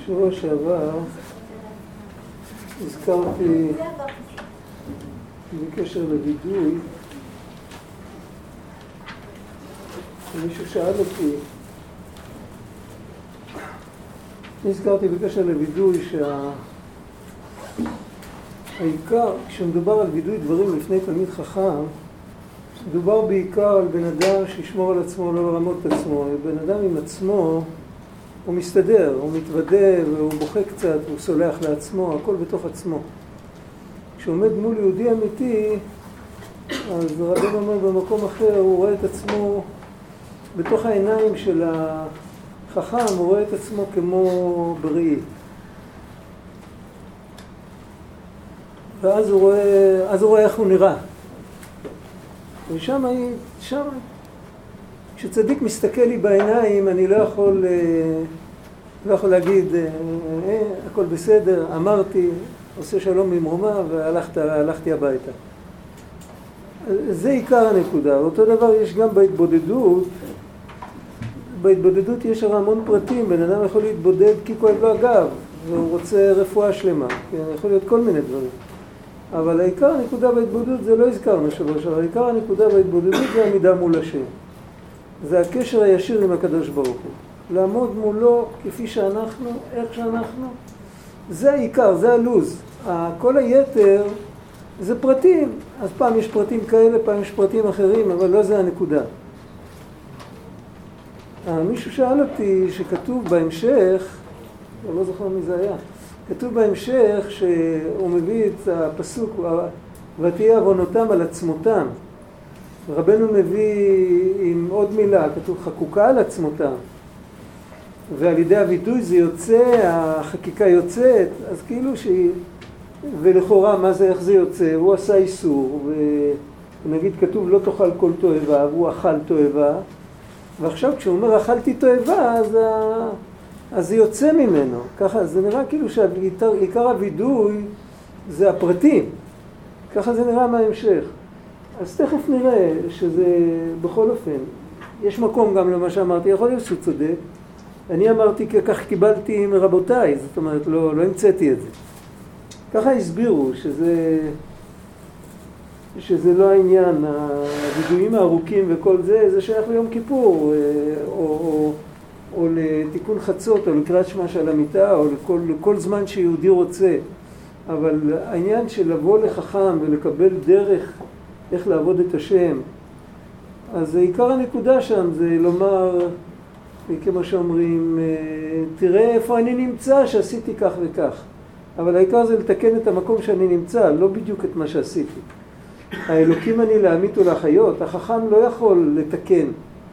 שבוע שעבר הזכרתי בקשר לוידוי, מישהו שאל אותי, הזכרתי בקשר לוידוי שהעיקר, כשמדובר על וידוי דברים לפני תלמיד חכם, מדובר בעיקר על בן אדם שישמור על עצמו, לא לרמות את עצמו. בן אדם עם עצמו, הוא מסתדר, הוא מתוודה והוא בוכה קצת, הוא סולח לעצמו, הכל בתוך עצמו. כשעומד מול יהודי אמיתי, אז רבנו אומר במקום אחר, הוא רואה את עצמו בתוך העיניים של החכם, הוא רואה את עצמו כמו בראי. ואז הוא רואה איך הוא נראה. ושם, כשצדיק מסתכל לי בעיניים, אני לא יכול להגיד, הכל בסדר, אמרתי, עושה שלום במרומה והלכתי הביתה. זה עיקר הנקודה. אותו דבר יש גם בהתבודדות. בהתבודדות יש המון פרטים. בן אדם יכול להתבודד כי כואב לו הגב, והוא רוצה רפואה שלמה. כן, יכול להיות כל מיני דברים. אבל העיקר הנקודה בהתבודדות זה לא הזכרנו שלוש, אבל העיקר הנקודה בהתבודדות זה עמידה מול השם. זה הקשר הישיר עם הקדוש ברוך הוא. לעמוד מולו כפי שאנחנו, איך שאנחנו. זה העיקר, זה הלוז. כל היתר זה פרטים. אז פעם יש פרטים כאלה, פעם יש פרטים אחרים, אבל לא זה הנקודה. מישהו שאל אותי שכתוב בהמשך, אני לא זוכר מי זה היה, כתוב בהמשך שהוא מביא את הפסוק, ותהיה עוונותם על עצמותם. רבנו מביא עם עוד מילה, כתוב חקוקה על עצמותם. ועל ידי הוידוי זה יוצא, החקיקה יוצאת, אז כאילו שהיא, ולכאורה מה זה, איך זה יוצא? הוא עשה איסור, ונגיד כתוב לא תאכל כל תועבה, והוא אכל תועבה, ועכשיו כשהוא אומר אכלתי תועבה, אז זה יוצא ממנו. ככה זה נראה כאילו שעיקר הוידוי זה הפרטים. ככה זה נראה מההמשך. אז תכף נראה שזה בכל אופן. יש מקום גם למה שאמרתי, יכול להיות שהוא צודק. אני אמרתי כך קיבלתי מרבותיי, זאת אומרת לא המצאתי את זה. ככה הסבירו שזה לא העניין, הוידויים הארוכים וכל זה, זה שייך ליום כיפור, או לתיקון חצות, או לקראת שמע של המיטה, או לכל זמן שיהודי רוצה. אבל העניין של לבוא לחכם ולקבל דרך איך לעבוד את השם, אז עיקר הנקודה שם זה לומר, כמו שאומרים, תראה איפה אני נמצא שעשיתי כך וכך. אבל העיקר זה לתקן את המקום שאני נמצא, לא בדיוק את מה שעשיתי. האלוקים אני להמית ולהחיות, החכם לא יכול לתקן.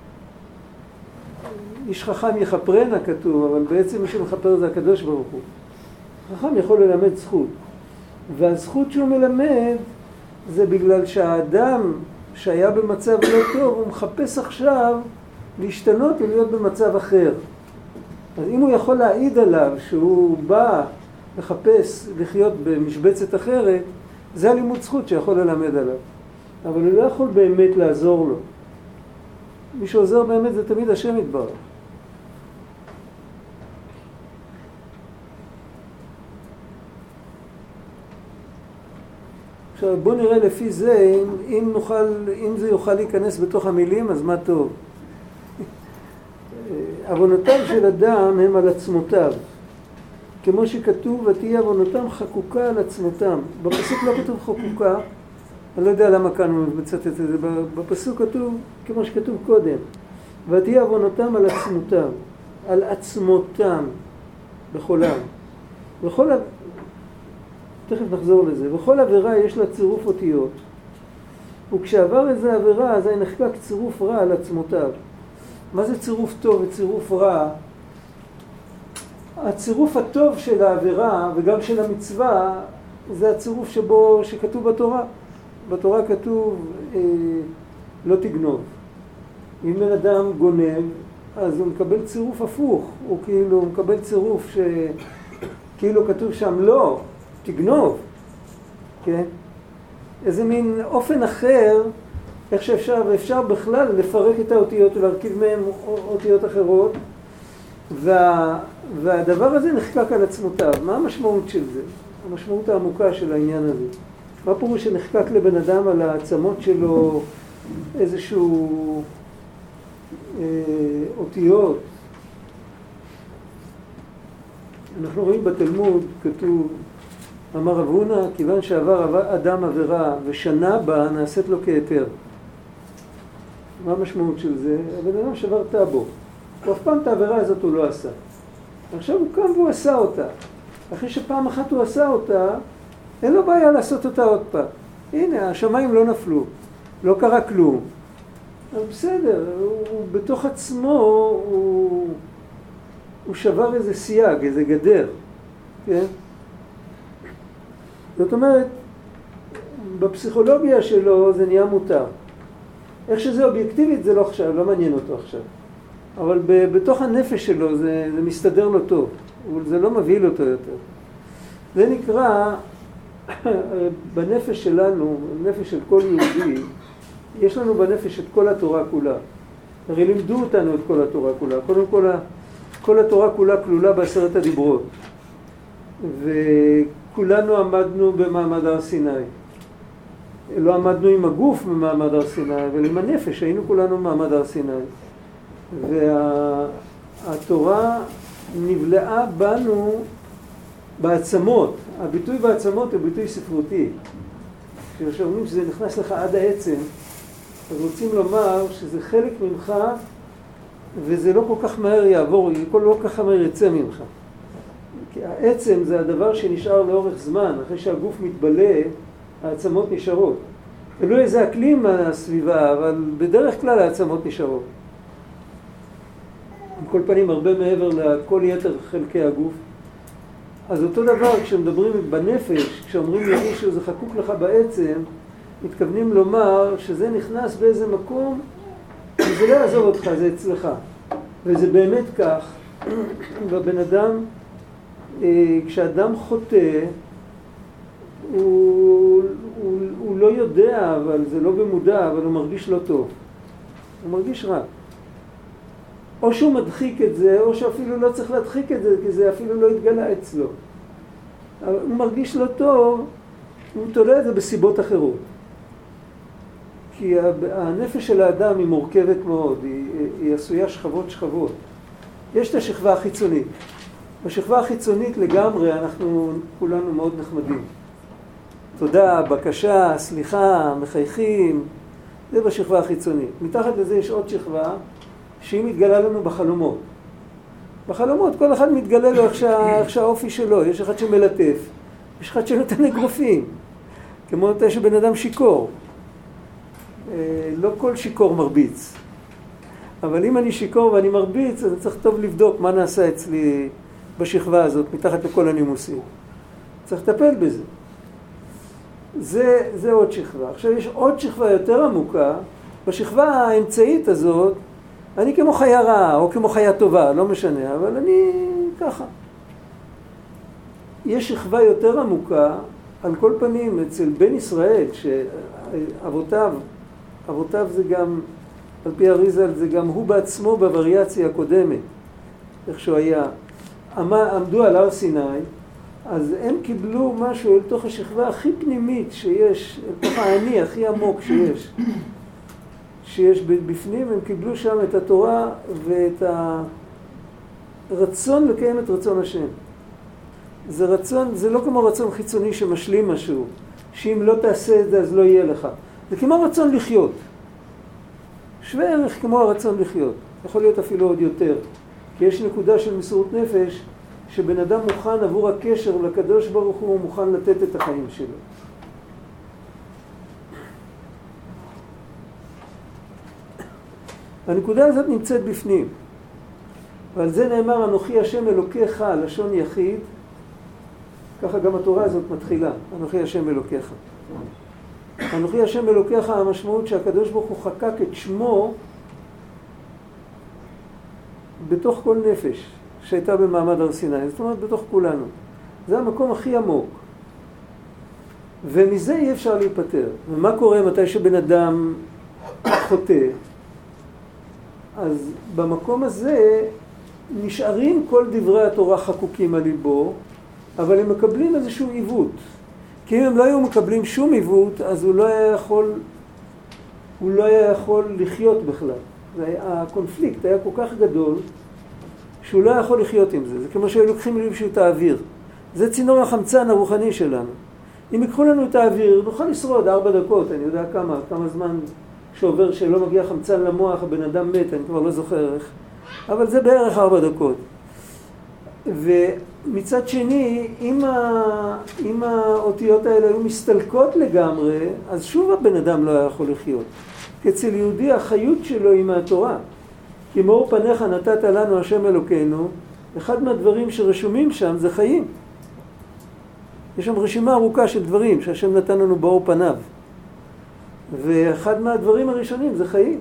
איש חכם יחפרנה כתוב, אבל בעצם מי שמחפר זה הקדוש ברוך הוא. חכם יכול ללמד זכות. והזכות שהוא מלמד זה בגלל שהאדם שהיה במצב לא טוב, הוא מחפש עכשיו להשתנות ולהיות במצב אחר. אז אם הוא יכול להעיד עליו שהוא בא לחפש לחיות במשבצת אחרת, זה הלימוד זכות שיכול ללמד עליו. אבל הוא לא יכול באמת לעזור לו. מי שעוזר באמת זה תמיד השם יתברך. עכשיו בוא נראה לפי זה, אם זה יוכל להיכנס בתוך המילים, אז מה טוב. עוונותיו של אדם הם על עצמותיו. כמו שכתוב, ותהיה עוונותם חקוקה על עצמותם. בפסוק לא כתוב חקוקה, אני לא יודע למה כאן הוא מצטט את זה. בפסוק כתוב, כמו שכתוב קודם, ותהיה עוונותם על עצמותם, על עצמותם, בכולם. תכף נחזור לזה. בכל עבירה יש לה צירוף אותיות. וכשעבר איזה עבירה, אז נחקק צירוף רע על עצמותיו. מה זה צירוף טוב וצירוף רע? הצירוף הטוב של העבירה וגם של המצווה זה הצירוף שכתוב בתורה. בתורה כתוב לא תגנוב. אם בן אדם גונב, אז הוא מקבל צירוף הפוך. הוא מקבל צירוף שכאילו כתוב שם לא, תגנוב. כן? איזה מין אופן אחר, איך שאפשר בכלל לפרק את האותיות ולהרכיב מהן אותיות אחרות. והדבר הזה נחקק על עצמותיו. מה המשמעות של זה? המשמעות העמוקה של העניין הזה. מה פירוש שנחקק לבן אדם על העצמות שלו איזשהו אותיות? אנחנו רואים בתלמוד, כתוב, אמר רב הונא, כיוון שעבר אדם עבירה ושנה בה נעשית לו כהיתר. מה המשמעות של זה? הבן אדם שבר טאבו. הוא אף פעם את העבירה הזאת הוא לא עשה. עכשיו הוא קם והוא עשה אותה. אחרי שפעם אחת הוא עשה אותה, אין לו בעיה לעשות אותה עוד פעם. הנה, השמיים לא נפלו, לא קרה כלום. אבל בסדר, הוא בתוך עצמו, הוא שבר איזה סייג, איזה גדר. כן? זאת אומרת, בפסיכולוגיה שלו זה נהיה מותר. איך שזה אובייקטיבית זה לא עכשיו, לא מעניין אותו עכשיו. אבל בתוך הנפש שלו זה מסתדר לו טוב, זה לא מבהיל אותו יותר. זה נקרא, בנפש שלנו, בנפש של כל יהודי, יש לנו בנפש את כל התורה כולה. הרי לימדו אותנו את כל התורה כולה. קודם כל התורה כולה כלולה בעשרת הדיברות. וכולנו עמדנו במעמד הר סיני. לא עמדנו עם הגוף במעמד הר סיני, אבל עם הנפש, היינו כולנו במעמד הר סיני. והתורה נבלעה בנו בעצמות. הביטוי בעצמות הוא ביטוי ספרותי. כשאומרים שזה נכנס לך עד העצם, אז רוצים לומר שזה חלק ממך, וזה לא כל כך מהר יעבור, לא כל כך מהר יצא ממך. כי העצם זה הדבר שנשאר לאורך זמן, אחרי שהגוף מתבלה, העצמות נשארות. תלוי איזה אקלים הסביבה, אבל בדרך כלל העצמות נשארות. עם כל פנים הרבה מעבר לכל יתר חלקי הגוף. אז אותו דבר כשמדברים בנפש, כשאומרים למישהו זה חקוק לך בעצם, מתכוונים לומר שזה נכנס באיזה מקום, וזה לא יעזור אותך, זה אצלך. וזה באמת כך, והבן אדם, כשאדם חוטא, הוא לא יודע, אבל זה לא במודע, אבל הוא מרגיש לא טוב. הוא מרגיש רע. או שהוא מדחיק את זה, או שאפילו לא צריך להדחיק את זה, כי זה אפילו לא התגלה אצלו. הוא מרגיש לא טוב, הוא תולה את זה בסיבות אחרות. כי הנפש של האדם היא מורכבת מאוד, היא עשויה שכבות. יש את השכבה החיצונית. בשכבה החיצונית לגמרי אנחנו כולנו מאוד נחמדים. תודה, בקשה, סליחה, מחייכים, זה בשכבה החיצונית. מתחת לזה יש עוד שכבה שהיא מתגלה לנו בחלומות. בחלומות כל אחד מתגלה לו איך שהאופי שלו, יש אחד שמלטף, יש אחד שנותן אגרופים, כמו אותה שבן אדם שיקור. לא כל שיקור מרביץ. אבל אם אני שיקור ואני מרביץ, אז צריך טוב לבדוק מה נעשה אצלי בשכבה הזאת, מתחת לכל הנימוסים. צריך לטפל בזה. זה עוד שכבה. עכשיו יש עוד שכבה יותר עמוקה. בשכבה האמצעית הזאת, אני כמו חיה רעה או כמו חיה טובה, לא משנה, אבל אני ככה. יש שכבה יותר עמוקה, על כל פנים, אצל בן ישראל, שאבותיו זה גם, על פי אריזל, זה גם הוא בעצמו בווריאציה הקודמת, איך שהוא היה. עמדו על הר סיני, אז הם קיבלו משהו אל תוך השכבה הכי פנימית שיש, אל תוך העני הכי עמוק שיש בפנים, הם קיבלו שם את התורה ואת הרצון לקיים את רצון השם. זה רצון, זה לא כמו רצון חיצוני שמשלים משהו, שאם לא תעשה את זה אז לא יהיה לך. זה כמו רצון לחיות. שווה ערך כמו הרצון לחיות. יכול להיות אפילו עוד יותר. כי יש נקודה של מסירות נפש, שבן אדם מוכן עבור הקשר לקדוש ברוך הוא מוכן לתת את החיים שלו. הנקודה הזאת נמצאת בפנים. ועל זה נאמר, אנוכי השם אלוקיך, לשון יחיד. ככה גם התורה הזאת מתחילה, אנוכי השם אלוקיך. אנוכי השם אלוקיך, המשמעות שהקדוש ברוך הוא חקק את שמו בתוך כל נפש שהייתה במעמד הר סיני, זאת אומרת בתוך כולנו. זה המקום הכי עמוק. ומזה אי אפשר להיפטר. ומה קורה מתי שבן אדם חוטא? אז במקום הזה נשארים כל דברי התורה חקוקים על ליבו, אבל הם מקבלים איזשהו עיוות. כי אם הם לא היו מקבלים שום עיוות, אז הוא לא היה יכול לחיות בכלל. הקונפליקט היה כל כך גדול, שהוא לא יכול לחיות עם זה. זה כמו שהיו לוקחים לי בשביל את האוויר. זה צינור החמצן הרוחני שלנו. אם יקחו לנו את האוויר, נוכל לשרוד 4 דקות, אני יודע כמה זמן שעובר שלא מגיע חמצן למוח, הבן אדם מת, אני כבר לא זוכר איך. אבל זה בערך 4 דקות. ומצד שני, אם האותיות האלה היו מסתלקות לגמרי, אז שוב הבן אדם לא היה יכול לחיות. כי אצל יהודי החיות שלו היא מהתורה. כי מאור פניך נתת לנו השם אלוקינו, אחד מהדברים שרשומים שם זה חיים. יש שם רשימה ארוכה של דברים שהשם נתן לנו באור פניו. ואחד מהדברים הראשונים זה חיים.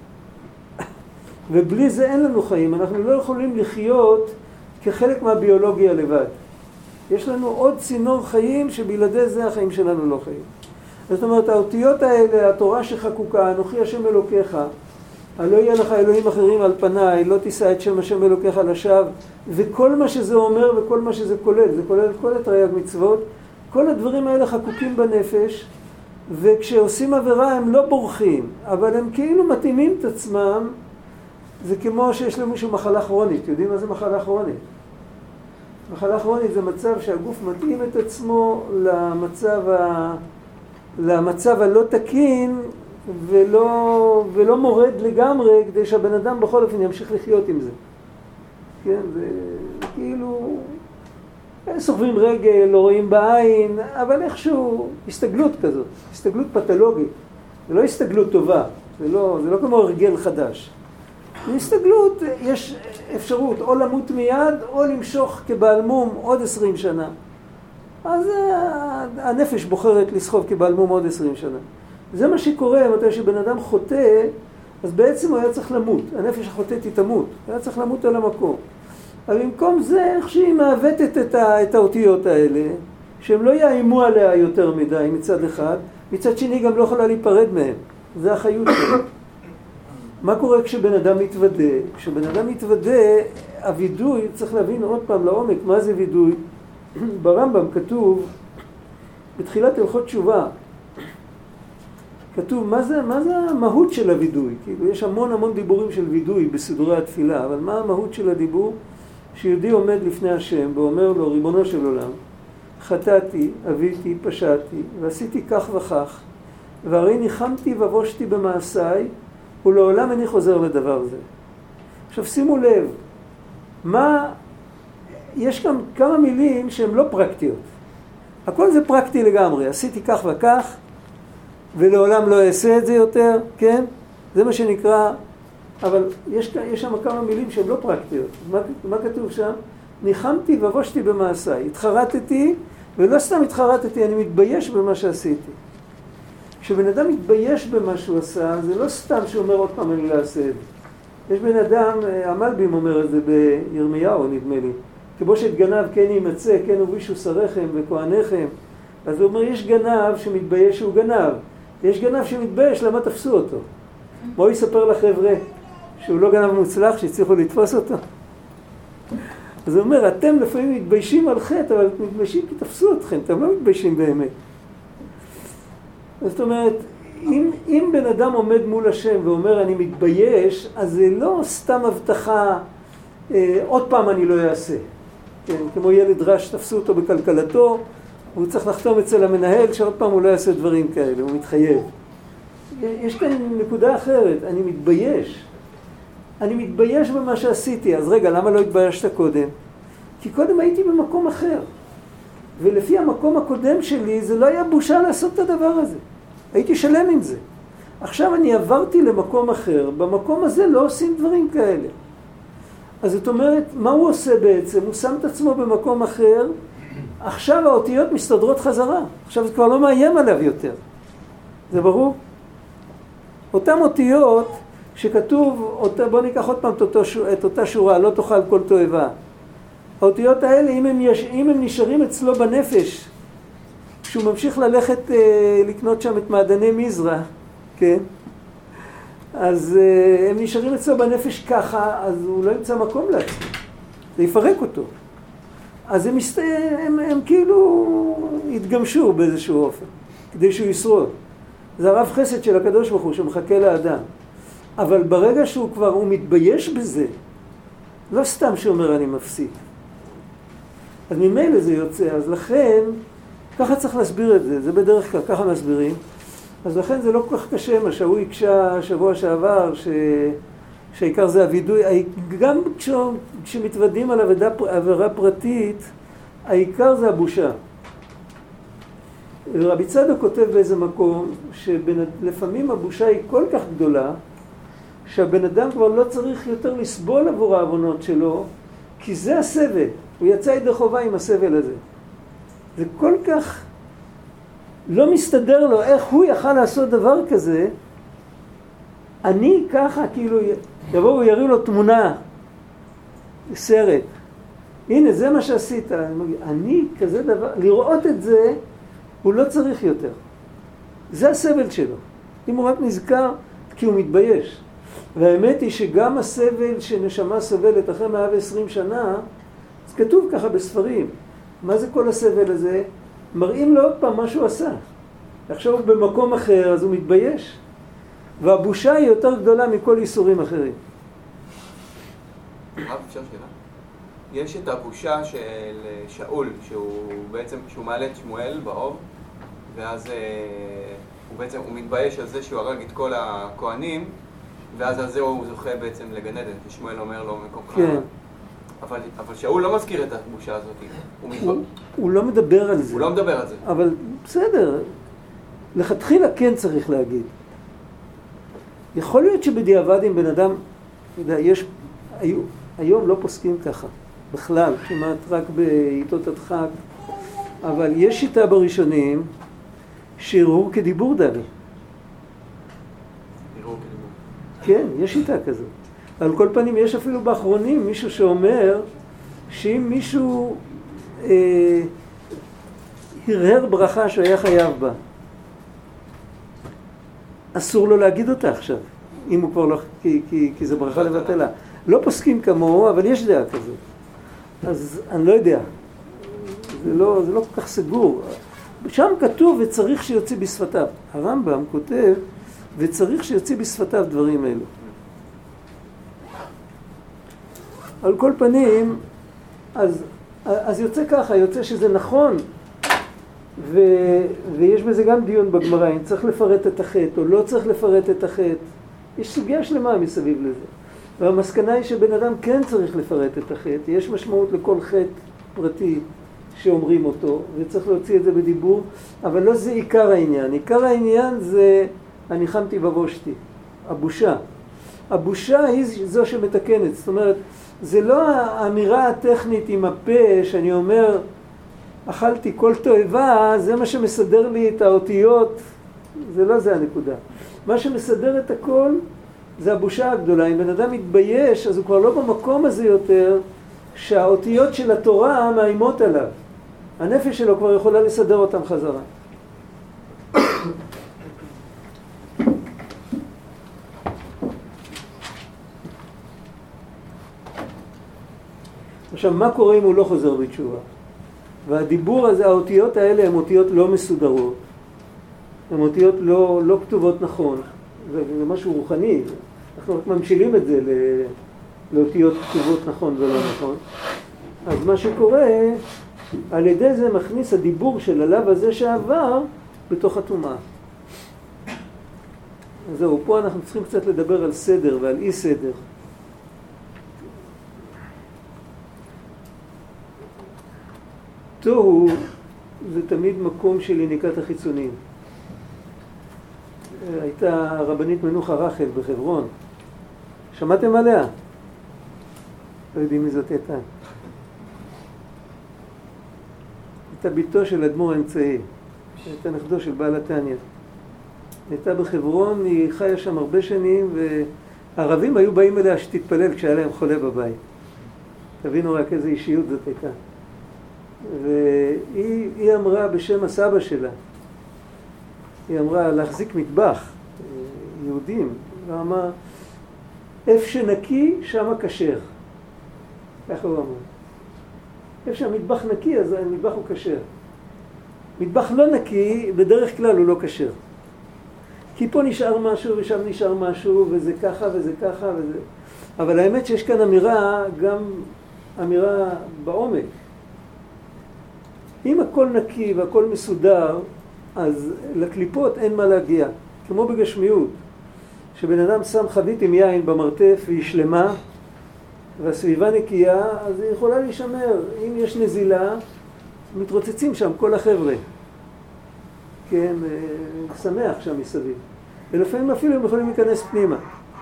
ובלי זה אין לנו חיים. אנחנו לא יכולים לחיות כחלק מהביולוגיה לבד. יש לנו עוד צינור חיים שבלעדי זה החיים שלנו לא חיים. זאת אומרת, האותיות האלה, התורה שחקוקה, אנוכי השם אלוקיך, הלא יהיה לך אלוהים אחרים על פניי, לא תישא את שם השם אלוקיך לשווא, וכל מה שזה אומר וכל מה שזה כולל, זה כולל כל התרי"ג מצוות, כל הדברים האלה חקוקים בנפש, וכשעושים עבירה הם לא בורחים, אבל הם כאילו מתאימים את עצמם. זה כמו שיש למישהו מחלה כרונית. יודעים מה זה מחלה כרונית? מחלה כרונית זה מצב שהגוף מתאים את עצמו למצב הלא תקין, ולא מורד לגמרי, כדי שהבן אדם בכל אופן ימשיך לחיות עם זה. כן, זה כאילו סוחבים רגל, לא רואים בעין, אבל איכשהו הסתגלות כזאת, הסתגלות פתולוגית. זה לא הסתגלות טובה, זה לא כמו הרגל חדש. בהסתגלות יש אפשרות או למות מיד או למשוך כבעל מום עוד 20 שנה. אז הנפש בוחרת לסחוב כבעל מום עוד 20 שנה. זה מה שקורה מתי שבן אדם חוטא, אז בעצם הוא היה צריך למות. הנפש החוטאת היא תמות, היה צריך למות על המקום. אבל במקום זה, איך שהיא מעוותת את האותיות האלה, שהם לא יאיימו עליה יותר מדי מצד אחד, מצד שני גם לא יכולה להיפרד מהם. זה החיות שלו. מה קורה כשבן אדם מתוודה? כשבן אדם מתוודה, הווידוי, צריך להבין עוד פעם לעומק, מה זה וידוי? ברמב"ם כתוב, בתחילת הלכות תשובה, כתוב, מה זה המהות של הווידוי? כאילו, יש המון דיבורים של וידוי בסדרי התפילה, אבל מה המהות של הדיבור? שיהודי עומד לפני השם ואומר לו, ריבונו של עולם, חטאתי, אביתי, פשעתי, ועשיתי כך וכך, והרי ניחמתי ובושתי במעשיי, ולעולם איני חוזר לדבר זה. עכשיו שימו לב, יש גם כמה מילים שהן לא פרקטיות. הכל זה פרקטי לגמרי, עשיתי כך וכך, ולעולם לא אעשה את זה יותר, כן? זה מה שנקרא, אבל יש שם כמה מילים שהן לא פרקטיות. מה כתוב שם? ניחמתי ובושתי במעשיי, התחרטתי, ולא סתם התחרטתי, אני מתבייש במה שעשיתי. כשבן אדם מתבייש במה שהוא עשה, זה לא סתם שאומר עוד פעם אני לא אעשה את זה. יש בן אדם, המלבים אומר את זה בירמיהו, נדמה לי, כבושת גנב כן יימצא, כן הובישו שריכם וכהניכם. אז הוא אומר, יש גנב שמתבייש שהוא גנב. יש גנב שמתבייש, למה תפסו אותו? בואו יספר לחבר'ה שהוא לא גנב מוצלח, שהצליחו לתפוס אותו. אז הוא אומר, אתם לפעמים מתביישים על חטא, אבל אתם מתביישים כי תפסו אתכם, אתם לא מתביישים באמת. זאת אומרת, אם בן אדם עומד מול השם ואומר אני מתבייש, אז זה לא סתם הבטחה, עוד פעם אני לא אעשה. כן, כמו ילד רש, תפסו אותו בכלכלתו, הוא צריך לחתום אצל המנהל שעוד פעם הוא לא יעשה דברים כאלה, הוא מתחייב. יש כאן נקודה אחרת, אני מתבייש. אני מתבייש במה שעשיתי, אז רגע, למה לא התביישת קודם? כי קודם הייתי במקום אחר. ולפי המקום הקודם שלי, זה לא היה בושה לעשות את הדבר הזה. הייתי שלם עם זה. עכשיו אני עברתי למקום אחר, במקום הזה לא עושים דברים כאלה. אז זאת אומרת, מה הוא עושה בעצם? הוא שם את עצמו במקום אחר, עכשיו האותיות מסתדרות חזרה. עכשיו זה כבר לא מאיים עליו יותר. זה ברור? אותם אותיות שכתוב, בוא ניקח עוד פעם את אותה שורה, לא תאכל כל תועבה. האותיות האלה, אם הם נשארים אצלו בנפש, כשהוא ממשיך ללכת לקנות שם את מעדני מזרע, כן? אז הם נשארים אצלו בנפש ככה, אז הוא לא ימצא מקום לעצמו. זה יפרק אותו. אז הם כאילו התגמשו באיזשהו אופן, כדי שהוא ישרוד. זה הרב חסד של הקדוש ברוך הוא שמחכה לאדם. אבל ברגע שהוא כבר, הוא מתבייש בזה, לא סתם שאומר אני מפסיק. אז ממילא זה יוצא, אז לכן, ככה צריך להסביר את זה, זה בדרך כלל, ככה מסבירים. אז לכן זה לא כל כך קשה, מה שהוא הקשה שבוע שעבר, שהעיקר זה הווידוי, גם כשמתוודים על עבירה פרטית, העיקר זה הבושה. רבי צדוק כותב באיזה מקום, שלפעמים הבושה היא כל כך גדולה, שהבן אדם כבר לא צריך יותר לסבול עבור העוונות שלו, כי זה הסבל. הוא יצא ידי חובה עם הסבל הזה. זה כל כך לא מסתדר לו איך הוא יכל לעשות דבר כזה. אני ככה, כאילו, יבואו יראו לו תמונה, סרט. הנה, זה מה שעשית. אני כזה דבר, לראות את זה, הוא לא צריך יותר. זה הסבל שלו. אם הוא רק נזכר, כי הוא מתבייש. והאמת היא שגם הסבל שנשמה סובלת אחרי 120 שנה, אז כתוב ככה בספרים. מה זה כל הסבל הזה? מראים לו עוד פעם מה שהוא עשה. עכשיו הוא במקום אחר, אז הוא מתבייש. והבושה היא יותר גדולה מכל איסורים אחרים. אפשר שאלה? יש את הבושה של שאול, שהוא בעצם, כשהוא מעלה את שמואל באוב, ואז הוא מתבייש על זה שהוא הרג את כל הכהנים, ואז על זה הוא זוכה בעצם לגן עדן, כי שמואל אומר לו מקומך. כן. אבל שאול לא מזכיר את הבושה הזאת. הוא לא מדבר על זה. הוא לא מדבר על זה. אבל בסדר, לכתחילה כן צריך להגיד. יכול להיות שבדיעבד עם בן אדם, היום לא פוסקים ככה, בכלל, כמעט רק בעיתות הדחק, אבל יש שיטה בראשונים שהרהור כדיבור דני. הרהור כדיבור. כן, יש שיטה כזאת. על כל פנים יש אפילו באחרונים מישהו שאומר שאם מישהו הרהר ברכה שהוא היה חייב בה, אסור לו להגיד אותה עכשיו, אם הוא כבר לא, כי זה ברכה לבטלה. לא פוסקים כמוהו, אבל יש דעה כזאת. אז אני לא יודע. זה לא כל כך סגור. שם כתוב וצריך שיוציא בשפתיו. הרמב"ם כותב וצריך שיוציא בשפתיו דברים אלו. על כל פנים, אז יוצא ככה, יוצא שזה נכון, ויש בזה גם דיון בגמרא, אם צריך לפרט את החטא או לא צריך לפרט את החטא. יש סוגיה שלמה מסביב לזה. והמסקנה היא שבן אדם כן צריך לפרט את החטא. יש משמעות לכל חטא פרטי שאומרים אותו, וצריך להוציא את זה בדיבור, אבל לא זה עיקר העניין. עיקר העניין זה אני חמתי ובושתי, הבושה. הבושה היא זו שמתקנת. זאת אומרת, זה לא האמירה הטכנית עם הפה שאני אומר, אכלתי כל תועבה, זה מה שמסדר לי את האותיות, זה לא זה הנקודה. מה שמסדר את הכל זה הבושה הגדולה. אם בן אדם מתבייש, אז הוא כבר לא במקום הזה יותר, שהאותיות של התורה מאיימות עליו. הנפש שלו כבר יכולה לסדר אותם חזרה. עכשיו, מה קורה אם הוא לא חוזר בתשובה? והדיבור הזה, האותיות האלה הן אותיות לא מסודרות. הן אותיות לא כתובות נכון. זה משהו רוחני. אנחנו רק ממשילים את זה לאותיות כתובות נכון ולא נכון. אז מה שקורה, על ידי זה מכניס הדיבור של הלאו הזה שעבר בתוך הטומאה. זהו, פה אנחנו צריכים קצת לדבר על סדר ועל אי סדר. תוהו זה תמיד מקום של יניקת החיצונים. הייתה רבנית מנוחה רחל בחברון. שמעתם עליה? לא יודעים מי זאת הייתה. הייתה ביתו של אדמו"ר אמצעי. הייתה נכדו של בעל התניא. הייתה בחברון, היא חיה שם הרבה שנים, והערבים היו באים אליה שתתפלל כשהיה להם חולה בבית. תבינו רק איזו אישיות זאת הייתה. והיא אמרה בשם הסבא שלה, היא אמרה להחזיק מטבח, יהודים, ואמרה, איפה שנקי, שמה כשר. ככה הוא אמר. איפה שהמטבח נקי, אז המטבח הוא כשר. מטבח לא נקי, בדרך כלל הוא לא כשר. כי פה נשאר משהו ושם נשאר משהו, וזה ככה וזה ככה וזה... אבל האמת שיש כאן אמירה, גם אמירה בעומק. אם הכל נקי והכל מסודר, אז לקליפות אין מה להגיע. כמו בגשמיות, שבן אדם שם חבית עם יין במרתף והיא שלמה, והסביבה נקייה, אז היא יכולה להישמר. אם יש נזילה, מתרוצצים שם כל החבר'ה. כן, שמח שם מסביב. ולפעמים אפילו הם יכולים להיכנס פנימה.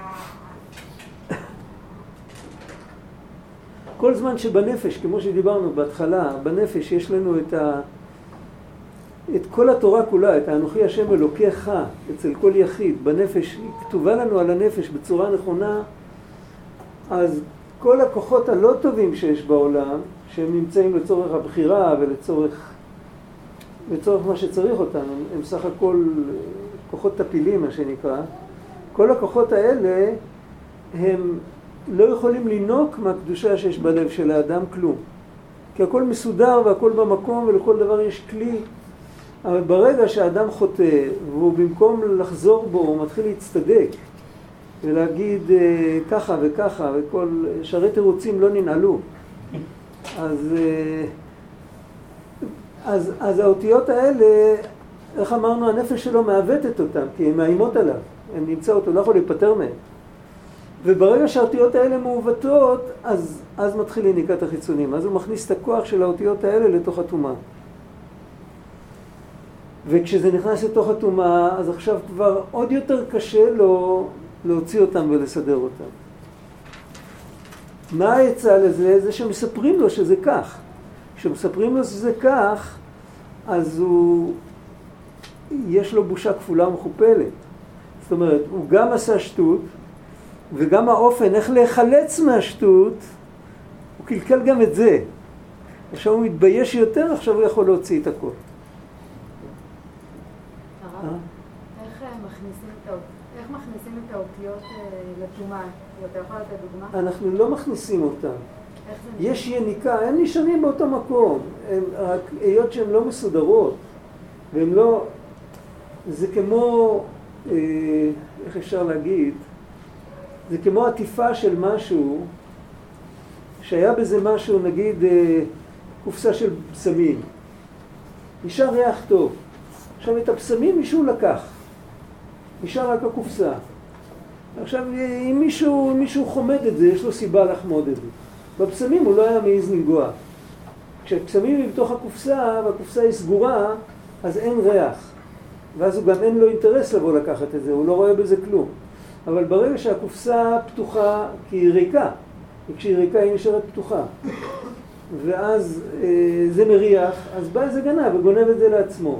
כל זמן שבנפש, כמו שדיברנו בהתחלה, בנפש יש לנו את כל התורה כולה, את האנוכי השם אלוקיך, אצל כל יחיד, בנפש, היא כתובה לנו על הנפש בצורה נכונה, אז כל הכוחות הלא טובים שיש בעולם, שהם נמצאים לצורך הבחירה ולצורך מה שצריך אותם, הם סך הכל כוחות טפילים, מה שנקרא, כל הכוחות האלה הם לא יכולים לינוק מהקדושה שיש בלב של האדם כלום. כי הכל מסודר והכל במקום ולכל דבר יש כלי. אבל ברגע שהאדם חוטא והוא במקום לחזור בו הוא מתחיל להצטדק ולהגיד ככה וככה וכל שערי תירוצים לא ננעלו. אז האותיות האלה, איך אמרנו, הנפש שלו מעוותת אותם כי הן מאיימות עליו. הן נמצא אותו, לא יכול להיפטר מהן. וברגע שהאותיות האלה מעוותות, אז מתחיל לניקת החיצונים. אז הוא מכניס את הכוח של האותיות האלה לתוך הטומאה. וכשזה נכנס לתוך הטומאה, אז עכשיו כבר עוד יותר קשה לו להוציא אותם ולסדר אותם. מה העצה לזה? זה שמספרים לו שזה כך. כשמספרים לו שזה כך, אז יש לו בושה כפולה ומכופלת. זאת אומרת, הוא גם עשה שטות, וגם האופן איך להיחלץ מהשטות, הוא קלקל גם את זה. עכשיו הוא מתבייש יותר, עכשיו הוא יכול להוציא את הכל. איך מכניסים את האותיות לטומאה? אתה יכול לתת דוגמה? אנחנו לא מכניסים אותם. יש יניקה, הם נשארים באותו מקום. רק היות שהן לא מסודרות, והן לא... זה כמו... איך אפשר להגיד? זה כמו עטיפה של משהו, שהיה בזה משהו, נגיד, קופסה של פסמים. נשאר ריח טוב. עכשיו את הפסמים מישהו לקח. נשאר רק הקופסה. עכשיו, אם מישהו חומד את זה, יש לו סיבה לחמוד את זה. בפסמים הוא לא היה מעז לנגוע. כשהפסמים הם בתוך הקופסה, והקופסה היא סגורה, אז אין ריח. ואז הוא גם אין לו אינטרס לבוא לקחת את זה, הוא לא רואה בזה כלום. אבל ברגע שהקופסה פתוחה, כי היא ריקה, וכשהיא ריקה היא נשארת פתוחה. ואז זה מריח, אז בא איזה גנב וגונב את זה לעצמו.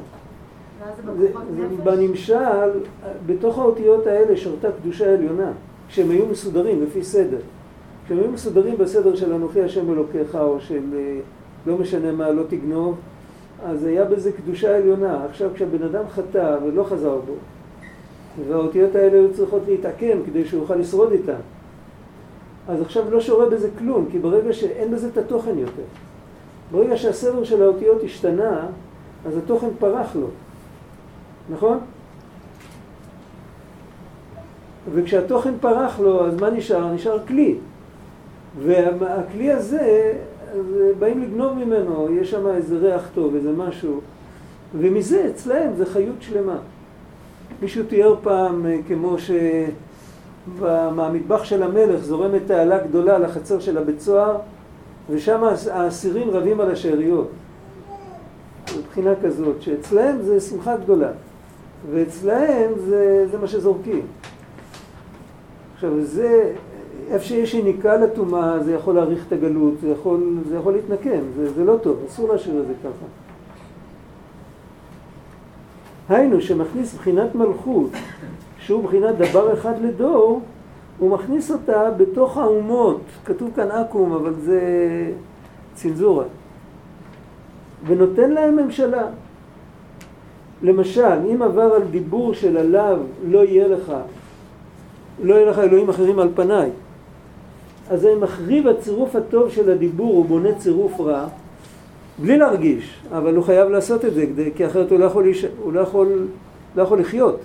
בנמשל, בתוך האותיות האלה שרתה קדושה עליונה, כשהם היו מסודרים לפי סדר. כשהם היו מסודרים בסדר של אנוכי השם אלוקיך, או של לא משנה מה, לא תגנוב, אז היה בזה קדושה עליונה. עכשיו כשהבן אדם חטא ולא חזר בו, והאותיות האלה היו צריכות להתעקם כדי שהוא יוכל לשרוד איתן, אז עכשיו לא שורה בזה כלום, כי ברגע שאין בזה את התוכן יותר. ברגע שהסדר של האותיות השתנה, אז התוכן פרח לו. נכון? וכשהתוכן פרח לו, אז מה נשאר? נשאר כלי. והכלי הזה, באים לגנוב ממנו, יש שם איזה ריח טוב, איזה משהו. ומזה, אצלהם, זה חיות שלמה. מישהו תיאר פעם, כמו מהמטבח של המלך זורמת תעלה גדולה לחצר של הבית סוהר, ושם האסירים רבים על השאריות. מבחינה כזאת, שאצלהם זה שמחה גדולה. ואצלהם זה מה שזורקים. עכשיו, זה, איפה שיש יניקה לטומאה, זה יכול להאריך את הגלות, זה יכול להתנקם, זה לא טוב, אסור להשאיר את זה ככה. היינו, שמכניס בחינת מלכות, שהוא בחינת דבר אחד לדור, הוא מכניס אותה בתוך האומות. כתוב כאן אקום, אבל זה צנזורה. ונותן להם ממשלה. למשל, אם עבר על דיבור של עליו, לא יהיה לך אלוהים אחרים על פניי. אז זה מחריב הצירוף הטוב של הדיבור, הוא בונה צירוף רע, בלי להרגיש, אבל הוא חייב לעשות את זה, כי אחרת הוא לא יכול לחיות.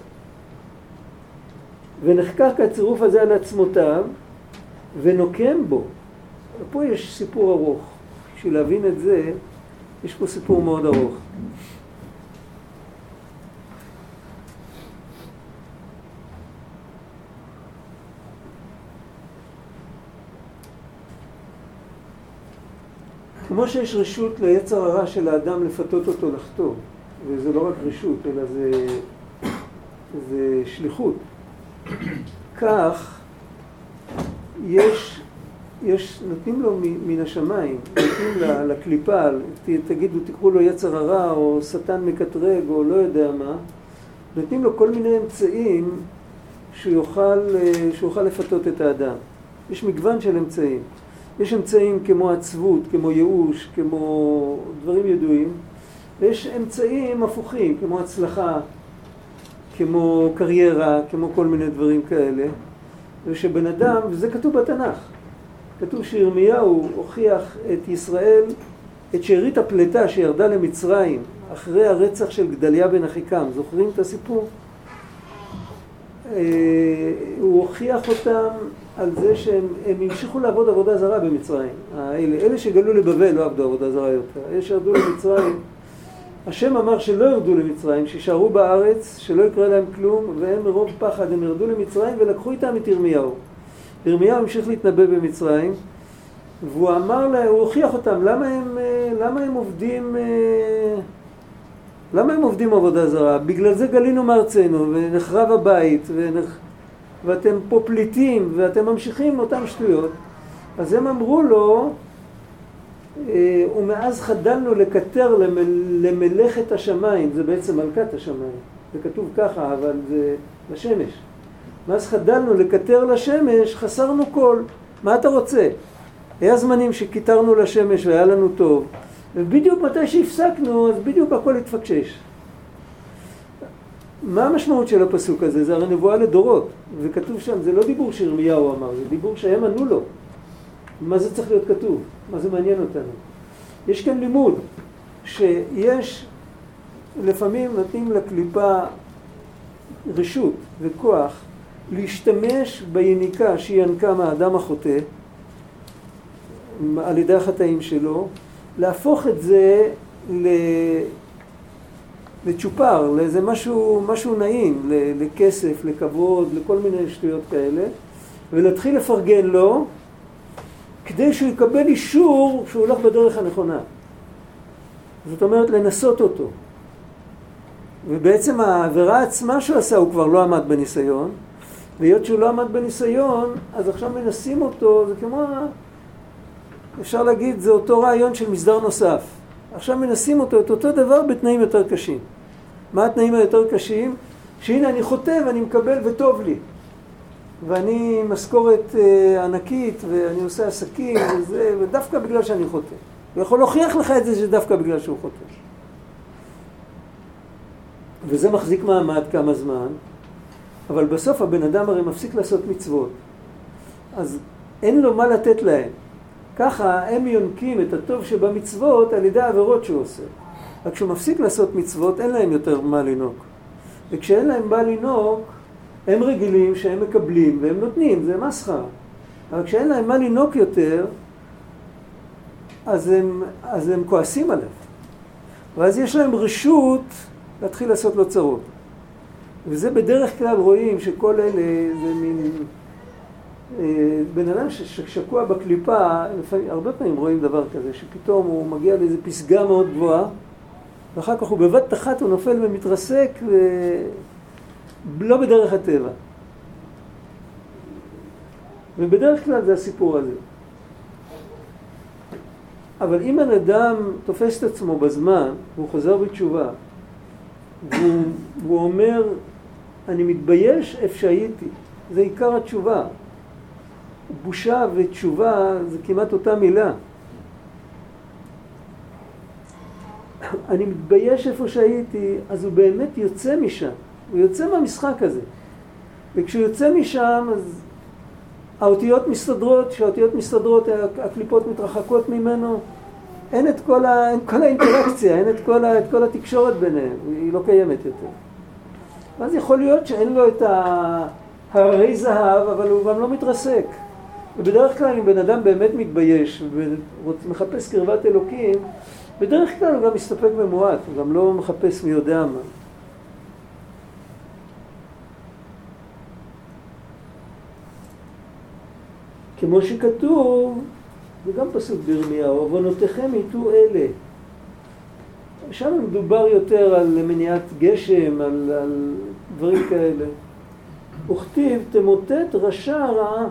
ונחקק הצירוף הזה על עצמותיו, ונוקם בו. פה יש סיפור ארוך. בשביל להבין את זה, יש פה סיפור מאוד ארוך. כמו שיש רשות ליצר הרע של האדם לפתות אותו לחטוא, וזה לא רק רשות, אלא זה שליחות. כך נותנים לו מן השמיים, נותנים לקליפה, תגידו, תקראו לו יצר הרע, או שטן מקטרג, או לא יודע מה, נותנים לו כל מיני אמצעים שהוא יוכל לפתות את האדם. יש מגוון של אמצעים. יש אמצעים כמו עצבות, כמו ייאוש, כמו דברים ידועים, ויש אמצעים הפוכים, כמו הצלחה, כמו קריירה, כמו כל מיני דברים כאלה. ושבן אדם, וזה כתוב בתנ"ך, כתוב שירמיהו הוכיח את ישראל, את שארית הפלטה שירדה למצרים, אחרי הרצח של גדליה בן אחיקם. זוכרים את הסיפור? הוא הוכיח אותם על זה שהם המשיכו לעבוד עבודה זרה במצרים. אלה שגלו לבבל לא עבדו עבודה זרה יותר. אלה שירדו למצרים, השם אמר שלא ירדו למצרים, שישארו בארץ, שלא יקרה להם כלום, והם מרוב פחד הם ירדו למצרים ולקחו איתם את ירמיהו. ירמיהו המשיך להתנבא במצרים, והוא אמר לה, הוא הוכיח אותם, למה הם עובדים עבודה זרה? בגלל זה גלינו מארצנו, ונחרב הבית, ואתם פה פליטים, ואתם ממשיכים אותם שטויות. אז הם אמרו לו, ומאז חדלנו לקטר למלאכת השמיים, זה בעצם מלכת השמיים, זה כתוב ככה, אבל זה לשמש. מאז חדלנו לקטר לשמש, חסרנו קול. מה אתה רוצה? היה זמנים שקיטרנו לשמש והיה לנו טוב, ובדיוק מתי שהפסקנו, אז בדיוק הכל התפקשש. מה המשמעות של הפסוק הזה? זה הרי נבואה לדורות, וכתוב שם, זה לא דיבור שירמיהו אמר, זה דיבור שהם ענו לו. מה זה צריך להיות כתוב? מה זה מעניין אותנו? יש כאן לימוד, שיש, לפעמים נותנים לקליפה רשות וכוח, להשתמש ביניקה שהיא ינקה מהאדם החוטא, על ידי החטאים שלו, להפוך את זה לצ'ופר, לאיזה משהו נעים, לכסף, לכבוד, לכל מיני שטויות כאלה, ולהתחיל לפרגן לו, כדי שהוא יקבל אישור שהוא הולך בדרך הנכונה. זאת אומרת, לנסות אותו. ובעצם העבירה עצמה שהוא עשה, הוא כבר לא עמד בניסיון, והיות שהוא לא עמד בניסיון, אז עכשיו מנסים אותו, זה כמו, אפשר להגיד, זה אותו רעיון של מסדר נוסף. עכשיו מנסים אותו, את אותו דבר בתנאים יותר קשים. מה התנאים היותר קשים? שהנה אני חוטא ואני מקבל וטוב לי. ואני משכורת ענקית ואני עושה עסקים וזה, ודווקא בגלל שאני חוטא. הוא יכול להוכיח לך את זה שדווקא בגלל שהוא חוטא. וזה מחזיק מעמד כמה זמן, אבל בסוף הבן אדם הרי מפסיק לעשות מצוות. אז אין לו מה לתת להם. ככה הם יונקים את הטוב שבמצוות על ידי העבירות שהוא עושה. רק כשהוא מפסיק לעשות מצוות, אין להם יותר מה לנהוג. וכשאין להם מה לנהוג, הם רגילים שהם מקבלים והם נותנים, זה מסחר. אבל כשאין להם מה לנהוג יותר, אז הם כועסים עליו. ואז יש להם רשות להתחיל לעשות לו צרות. וזה בדרך כלל רואים שכל אלה זה מין בן אדם ששקוע בקליפה, הרבה פעמים רואים דבר כזה, שפתאום הוא מגיע לאיזו פסגה מאוד גבוהה, ואחר כך הוא בבת אחת הוא נופל ומתרסק, ולא בדרך הטבע. ובדרך כלל זה הסיפור הזה. אבל אם האדם תופס את עצמו בזמן, והוא חוזר בתשובה, והוא אומר, אני מתבייש איפה שהייתי, זה עיקר התשובה. בושה ותשובה זה כמעט אותה מילה. אני מתבייש איפה שהייתי, אז הוא באמת יוצא משם. הוא יוצא מהמשחק הזה. וכשהוא יוצא משם, האותיות מסתדרות, כשהאותיות מסתדרות הקליפות מתרחקות ממנו, אין את כל האינטראקציה, אין את כל התקשורת ביניהם, היא לא קיימת יותר. אז יכול להיות שאין לו את הררי זהב, אבל הוא גם לא מתרסק. ובדרך כלל אם בן אדם באמת מתבייש ומחפש קרבת אלוקים, בדרך כלל הוא גם מסתפק במועט, הוא גם לא מחפש מי יודע מה. כמו שכתוב, וגם פסוק בירמיהו, עוונותיכם ייטו אלה. שם מדובר יותר על מניעת גשם, על דברים כאלה. וכתיב, תמוטט רשע רעה.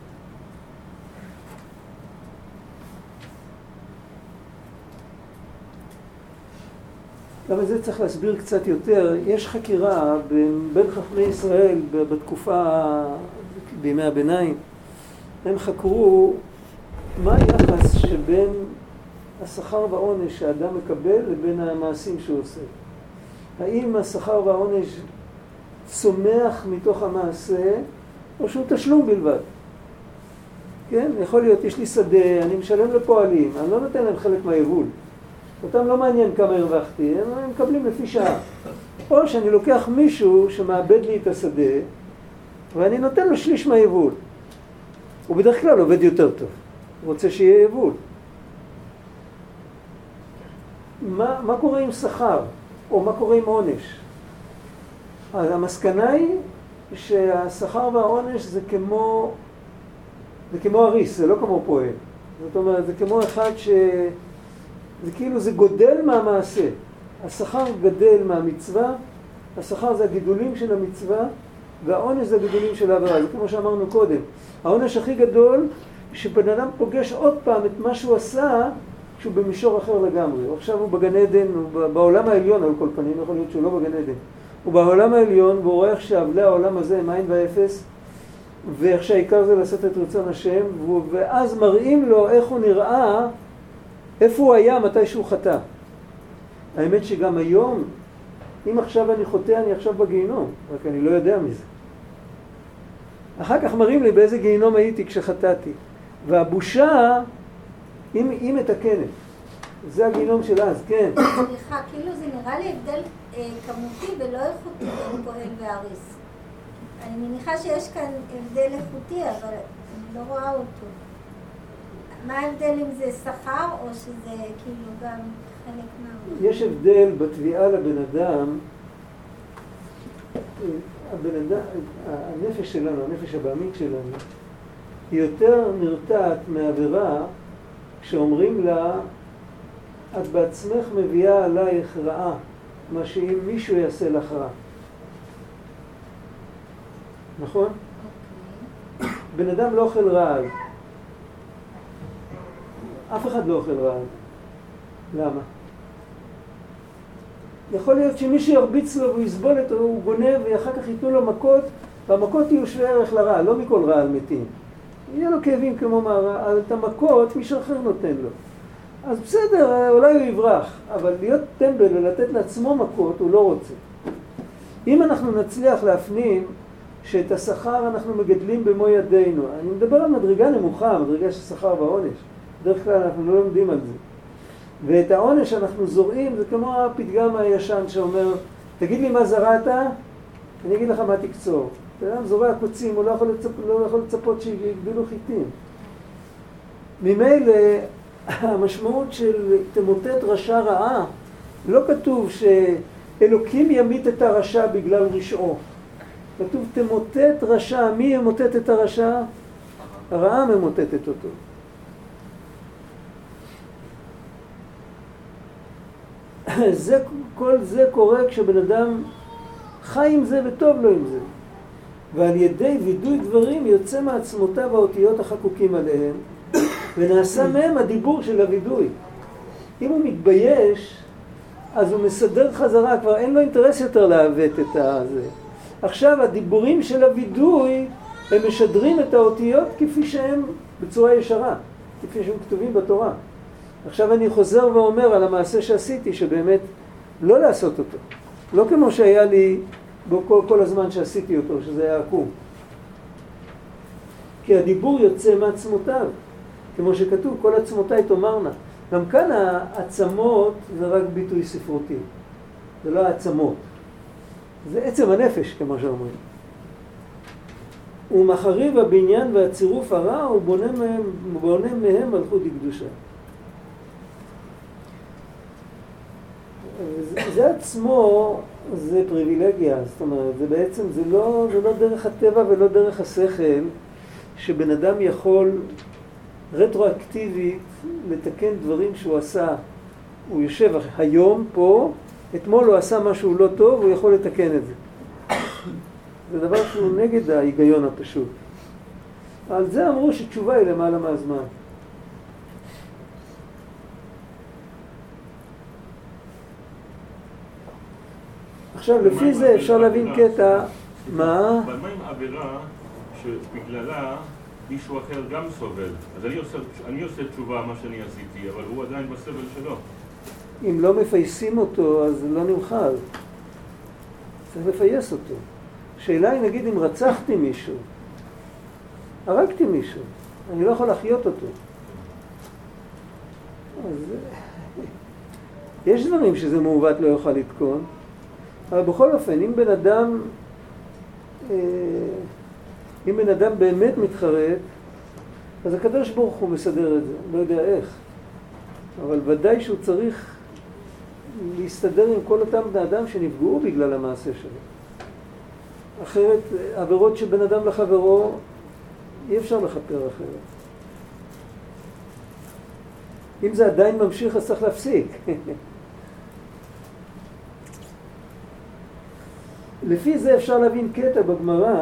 גם את זה צריך להסביר קצת יותר. יש חקירה בין חכמי ישראל בתקופה, בימי הביניים. הם חקרו מה היחס שבין השכר והעונש שהאדם מקבל לבין המעשים שהוא עושה. האם השכר והעונש צומח מתוך המעשה או שהוא תשלום בלבד? כן, יכול להיות, יש לי שדה, אני משלם לפועלים, אני לא נותן להם חלק מהיבול. אותם לא מעניין כמה הרווחתי, הם מקבלים לפי שעה. או שאני לוקח מישהו שמאבד לי את השדה ואני נותן לו שליש מהיבול. הוא בדרך כלל עובד יותר טוב. הוא רוצה שיהיה יבול. מה קורה עם שכר? או מה קורה עם עונש? המסקנה היא שהשכר והעונש זה כמו הריס, זה לא כמו פועל. זאת אומרת, זה כמו אחד זה כאילו זה גודל מהמעשה. השכר גדל מהמצווה, השכר זה הגידולים של המצווה, והעונש זה הגידולים של העבירה. זה כמו שאמרנו קודם. העונש הכי גדול, שבן אדם פוגש עוד פעם את מה שהוא עשה, שהוא במישור אחר לגמרי. עכשיו הוא בגן עדן, הוא בעולם העליון על כל פנים, יכול להיות שהוא לא בגן עדן. הוא בעולם העליון, והוא רואה איך שעבלי העולם הזה הם עין ואפס, ואיך שהעיקר זה לעשות את רצון השם, ואז מראים לו איך הוא נראה, איפה הוא היה מתי שהוא חטא. האמת שגם היום, אם עכשיו אני חוטא, אני עכשיו בגיהינום, רק אני לא יודע מזה. אחר כך מראים לי באיזה גיהינום הייתי כשחטאתי. והבושה, היא מתקנת. זה הגיהינום של אז, כן. סליחה, כאילו זה נראה לי הבדל כמותי ולא איכותי בין פועל והריס. אני מניחה שיש כאן הבדל איכותי, אבל אני לא רואה אותו. מה ההבדל אם זה שכר או שזה כאילו גם חלק מה... יש הבדל בתביעה לבן אדם, הנפש שלנו, הנפש הבעמית שלנו, היא יותר נרתעת מעבירה כשאומרים לה, את בעצמך מביאה עלייך רעה, מה שאם מישהו יעשה לך רע. נכון? בן אדם לא אוכל רעל. אף אחד לא אוכל רעל. למה? יכול להיות שמישהו ירביץ לו והוא יסבול אותו, הוא גונב ואחר כך ייתנו לו מכות, והמכות יהיו שווה ערך לרעל, לא מכל רעל מתים. יהיה לו כאבים כמו מהרעל, את המכות מישהו אחר נותן לו. אז בסדר, אולי הוא יברח, אבל להיות טמבל ולתת לעצמו מכות הוא לא רוצה. אם אנחנו נצליח להפנים שאת השכר אנחנו מגדלים במו ידינו, אני מדבר על מדרגה נמוכה, מדרגה של שכר ועונש. בדרך כלל אנחנו לא לומדים על זה. ואת העונש אנחנו זורעים, זה כמו הפתגם הישן שאומר, תגיד לי מה זרעת, אני אגיד לך מה תקצור. אדם זורע קוצים, הוא לא יכול לצפות שיגדלו חיטים. ממילא, המשמעות של תמוטט רשע רעה, לא כתוב שאלוקים ימית את הרשע בגלל רשעו. כתוב תמוטט רשע, מי ימוטט את הרשע? הרעה ממוטטת אותו. כל זה קורה כשבן אדם חי עם זה וטוב לו עם זה. ועל ידי וידוי דברים יוצא מעצמותיו האותיות החקוקים עליהם, ונעשה מהם הדיבור של הוידוי. אם הוא מתבייש, אז הוא מסדר חזרה, כבר אין לו אינטרס יותר לעוות את זה. עכשיו הדיבורים של הוידוי, הם משדרים את האותיות כפי שהם בצורה ישרה, כפי שהם כתובים בתורה. עכשיו אני חוזר ואומר על המעשה שעשיתי, שבאמת לא לעשות אותו. לא כמו שהיה לי כל הזמן שעשיתי אותו, שזה היה עקום. כי הדיבור יוצא מעצמותיו. כמו שכתוב, כל עצמותיי תאמרנה. גם כאן העצמות זה רק ביטוי ספרותי. זה לא העצמות. זה עצם הנפש, כמו שאומרים. ומחריב הבניין והצירוף הרע, הוא בונה מהם מלכות הקדושה. זה עצמו, זה פריבילגיה. זאת אומרת, זה בעצם, זה לא דרך הטבע ולא דרך השכל, שבן אדם יכול רטרואקטיבית לתקן דברים שהוא עשה. הוא יושב היום פה, אתמול הוא עשה משהו לא טוב, הוא יכול לתקן את זה. זה דבר שהוא נגד ההיגיון הפשוט. על זה אמרו שתשובה היא למעלה מהזמן. עכשיו, לפי זה אפשר להבין קטע, מה? אבל מה עם עבירה שבגללה מישהו אחר גם סובל? אז אני עושה תשובה מה שאני עשיתי, אבל הוא עדיין בסבל שלו. אם לא מפייסים אותו, אז לא נמחל. צריך לפייס אותו. שאלה היא, נגיד, אם רצחתי מישהו, הרגתי מישהו, אני לא יכול להחיות אותו. אז יש דברים שזה מעוות לא יוכל לתקון, אבל בכל אופן, אם בן אדם באמת מתחרט, אז הקדוש ברוך הוא מסדר את זה, לא יודע איך. אבל ודאי שהוא צריך להסתדר עם כל אותם בני אדם שנפגעו בגלל המעשה שלו. אחרת, עבירות שבן אדם לחברו, אי אפשר לכפר אחרת. אם זה עדיין ממשיך, אז צריך להפסיק. לפי זה אפשר להבין קטע בגמרא,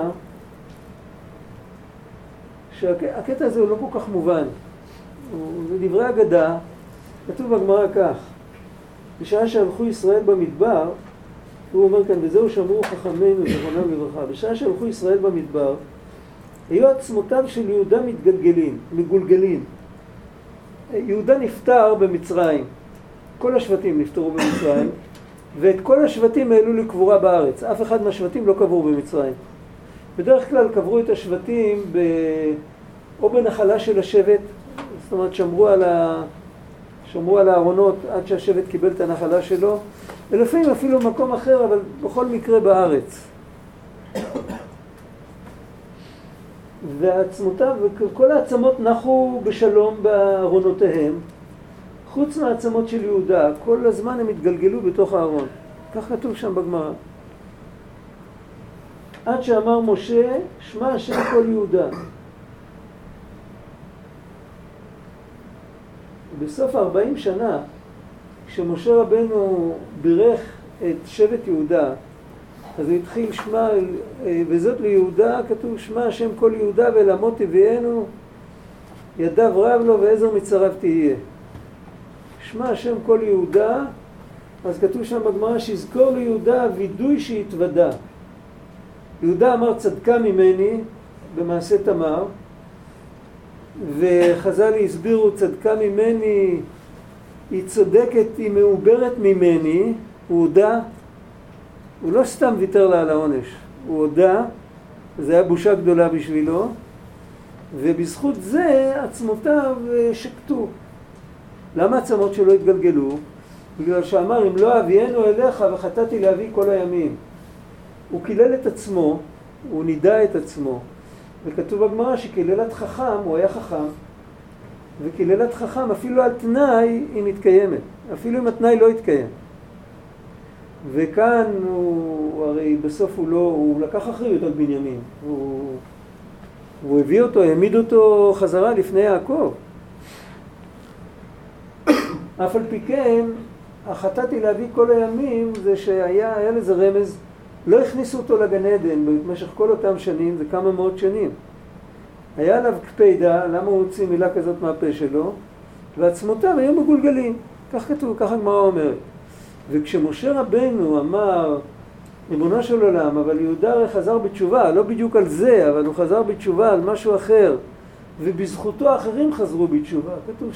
שהקטע הזה הוא לא כל כך מובן. בדברי אגדה, כתוב בגמרא כך, בשעה שהלכו ישראל במדבר, הוא אומר כאן, וזהו שמרו חכמינו זכרונם לברכה, בשעה שהלכו ישראל במדבר, היו עצמותיו של יהודה מגולגלים. יהודה נפטר במצרים, כל השבטים נפטרו במצרים, ואת כל השבטים העלו לקבורה בארץ. אף אחד מהשבטים לא קברו במצרים. בדרך כלל קברו את השבטים או בנחלה של השבט, זאת אומרת שמרו על הארונות עד שהשבט קיבל את הנחלה שלו, ולפעמים אפילו מקום אחר, אבל בכל מקרה בארץ. והעצמותיו, כל העצמות נחו בשלום בארונותיהם, חוץ מהעצמות של יהודה, כל הזמן הם התגלגלו בתוך הארון. כך כתוב שם בגמרא. עד שאמר משה, שמע השם כל יהודה. בסוף 40 שנה, כשמשה רבנו בירך את שבט יהודה, אז הוא התחיל שמע, וזאת ליהודה, כתוב שמע השם כל יהודה ולעמות תביאנו, ידיו רב לו ועזר מצריו תהיה. שמע השם כל יהודה, אז כתוב שם בגמרא שיזכור ליהודה וידוי שהתוודה. יהודה אמר צדקה ממני במעשה תמר, וחז"ל הסבירו צדקה ממני, היא צודקת, היא מעוברת ממני, הוא הודה, הוא לא סתם ויתר לה על העונש, הוא הודה, זה היה בושה גדולה בשבילו, ובזכות זה עצמותיו שקטו. למה עצמות שלו התגלגלו? בגלל שאמר, אם לא אביאנו אליך וחטאתי להביא כל הימים. הוא קילל את עצמו, הוא נידע את עצמו, וכתוב בגמרא שקיללת חכם, הוא היה חכם, וקיללת חכם אפילו על תנאי היא מתקיימת, אפילו אם התנאי לא יתקיים. וכאן הוא, הרי בסוף הוא לקח אחריות על בנימין, הוא הביא אותו, העמיד אותו חזרה לפני יעקב. אף על פי כן, החטאתי להביא כל הימים, זה שהיה לזה רמז, לא הכניסו אותו לגן עדן במשך כל אותם שנים, זה כמה מאות שנים. היה עליו קפידה, למה הוא הוציא מילה כזאת מהפה שלו, ועצמותיו היו מגולגלים. כך כתוב, כך הגמרא אומרת. וכשמשה רבנו אמר, ריבונו של עולם, אבל יהודה הרי חזר בתשובה, לא בדיוק על זה, אבל הוא חזר בתשובה על משהו אחר, ובזכותו האחרים חזרו בתשובה. כתוב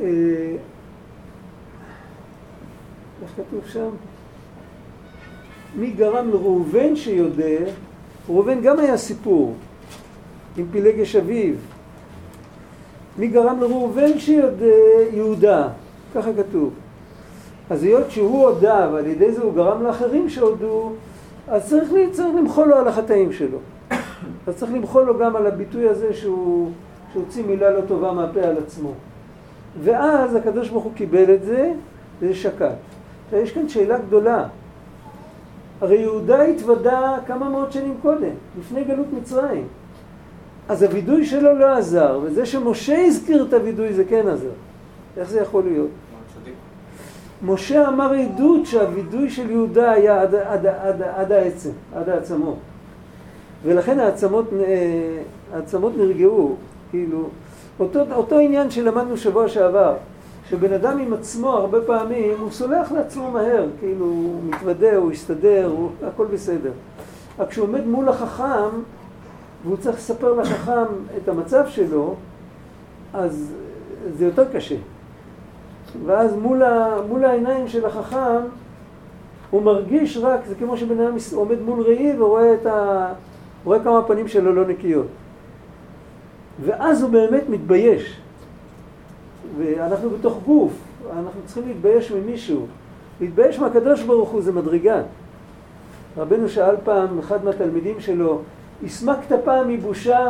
איך כתוב שם? מי גרם לראובן שיודע? ראובן גם היה סיפור עם פילגש אביו. מי גרם לראובן שיודע? יהודה, ככה כתוב. אז היות שהוא הודה ועל ידי זה הוא גרם לאחרים שהודו, אז צריך למחול לו על החטאים שלו. אז צריך למחול לו גם על הביטוי הזה שהוא הוציא מילה לא טובה מהפה על עצמו. ואז הקדוש ברוך הוא קיבל את זה וזה שקט. יש כאן שאלה גדולה. הרי יהודה התוודה כמה מאות שנים קודם, לפני גלות מצרים. אז הוידוי שלו לא עזר, וזה שמשה הזכיר את הוידוי זה כן עזר. איך זה יכול להיות? משה אמר עדות שהוידוי של יהודה היה עד העצם, עד העצמות. ולכן העצמות נרגעו, כאילו, אותו עניין שלמדנו שבוע שעבר, שבן אדם עם עצמו הרבה פעמים הוא סולח לעצמו מהר, כאילו הוא מתוודה, הוא יסתדר, הכל בסדר. רק כשהוא עומד מול החכם, והוא צריך לספר לחכם את המצב שלו, אז זה יותר קשה. ואז מול העיניים של החכם, הוא מרגיש רק, זה כמו שבן אדם עומד מול ראי ורואה כמה פנים שלו לא נקיות. ואז הוא באמת מתבייש. ואנחנו בתוך גוף, אנחנו צריכים להתבייש ממישהו. להתבייש מהקדוש ברוך הוא זה מדרגה. רבנו שאל פעם, אחד מהתלמידים שלו, הסמקת פעם מבושה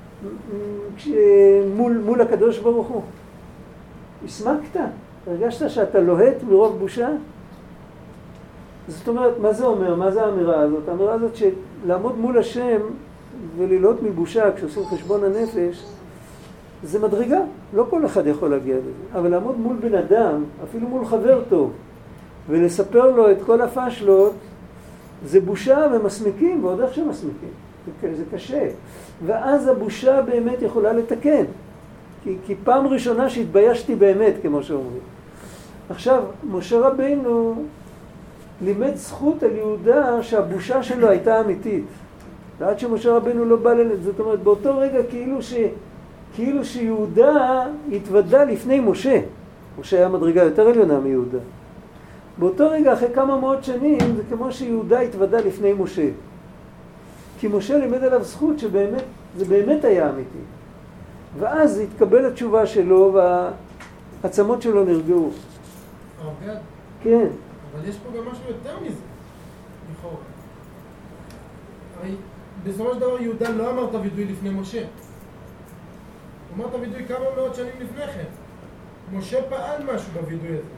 מול הקדוש ברוך הוא? הסמקת? הרגשת שאתה לוהט מרוב בושה? זאת אומרת, מה זה אומר? מה זה האמירה הזאת? האמירה הזאת שלעמוד מול השם וללהות מבושה כשעושים חשבון הנפש, זה מדרגה. לא כל אחד יכול להגיע לזה. אבל לעמוד מול בן אדם, אפילו מול חבר טוב, ולספר לו את כל הפשלות, זה בושה ומסמיקים, ועוד איך שמסמיקים. זה קשה. ואז הבושה באמת יכולה לתקן. כי פעם ראשונה שהתביישתי באמת, כמו שאומרים. עכשיו, משה רבינו לימד זכות על יהודה שהבושה שלו הייתה אמיתית. ועד שמשה רבינו לא בא ללד, זאת אומרת, באותו רגע כאילו שיהודה התוודה לפני משה. משה היה מדרגה יותר עליונה מיהודה. באותו רגע, אחרי כמה מאות שנים, זה כמו שיהודה התוודה לפני משה. כי משה לימד עליו זכות שבאמת, זה באמת היה אמיתי. ואז התקבל התשובה שלו והעצמות שלו נרגעו. הרב, כן. אבל יש פה גם משהו יותר מזה, לכאורה. הרי בסופו של דבר יהודה לא אמר את הוידוי לפני משה. הוא אמר את הוידוי כמה מאות שנים לפני כן. משה פעל משהו בוידוי הזה.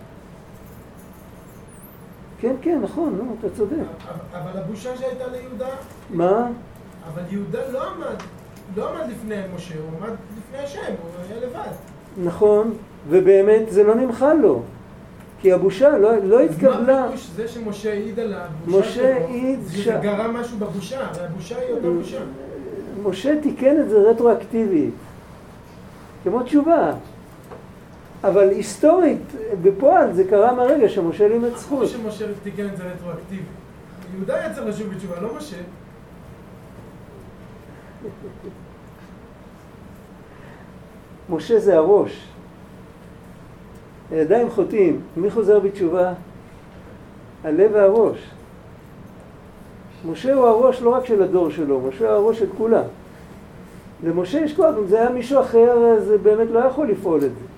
כן, כן, נכון, נו, אתה צודק. אבל הבושה שהייתה ליהודה... מה? אבל יהודה לא עמד לפני משה, הוא עמד לפני השם, הוא היה לבד. נכון, ובאמת זה לא נמחל לו. כי הבושה לא התקבלה... אז מה הפירוש זה שמשה העיד על הבושה שלו? זה גרם משהו בבושה, הרי הבושה היא אותה בושה. משה תיקן את זה רטרואקטיבית, כמו תשובה. אבל היסטורית, בפועל, זה קרה מהרגע שמשה לימד זכות. מה שמשה תיקן את זה רטרואקטיבית? יהודה היה צריך לשוב בתשובה, לא משה. משה זה הראש. הידיים חוטאים. מי חוזר בתשובה? הלב והראש. משה הוא הראש לא רק של הדור שלו, משה הוא הראש של כולם. למשה יש כוח, אם זה היה מישהו אחר, זה באמת לא יכול לפעול את זה.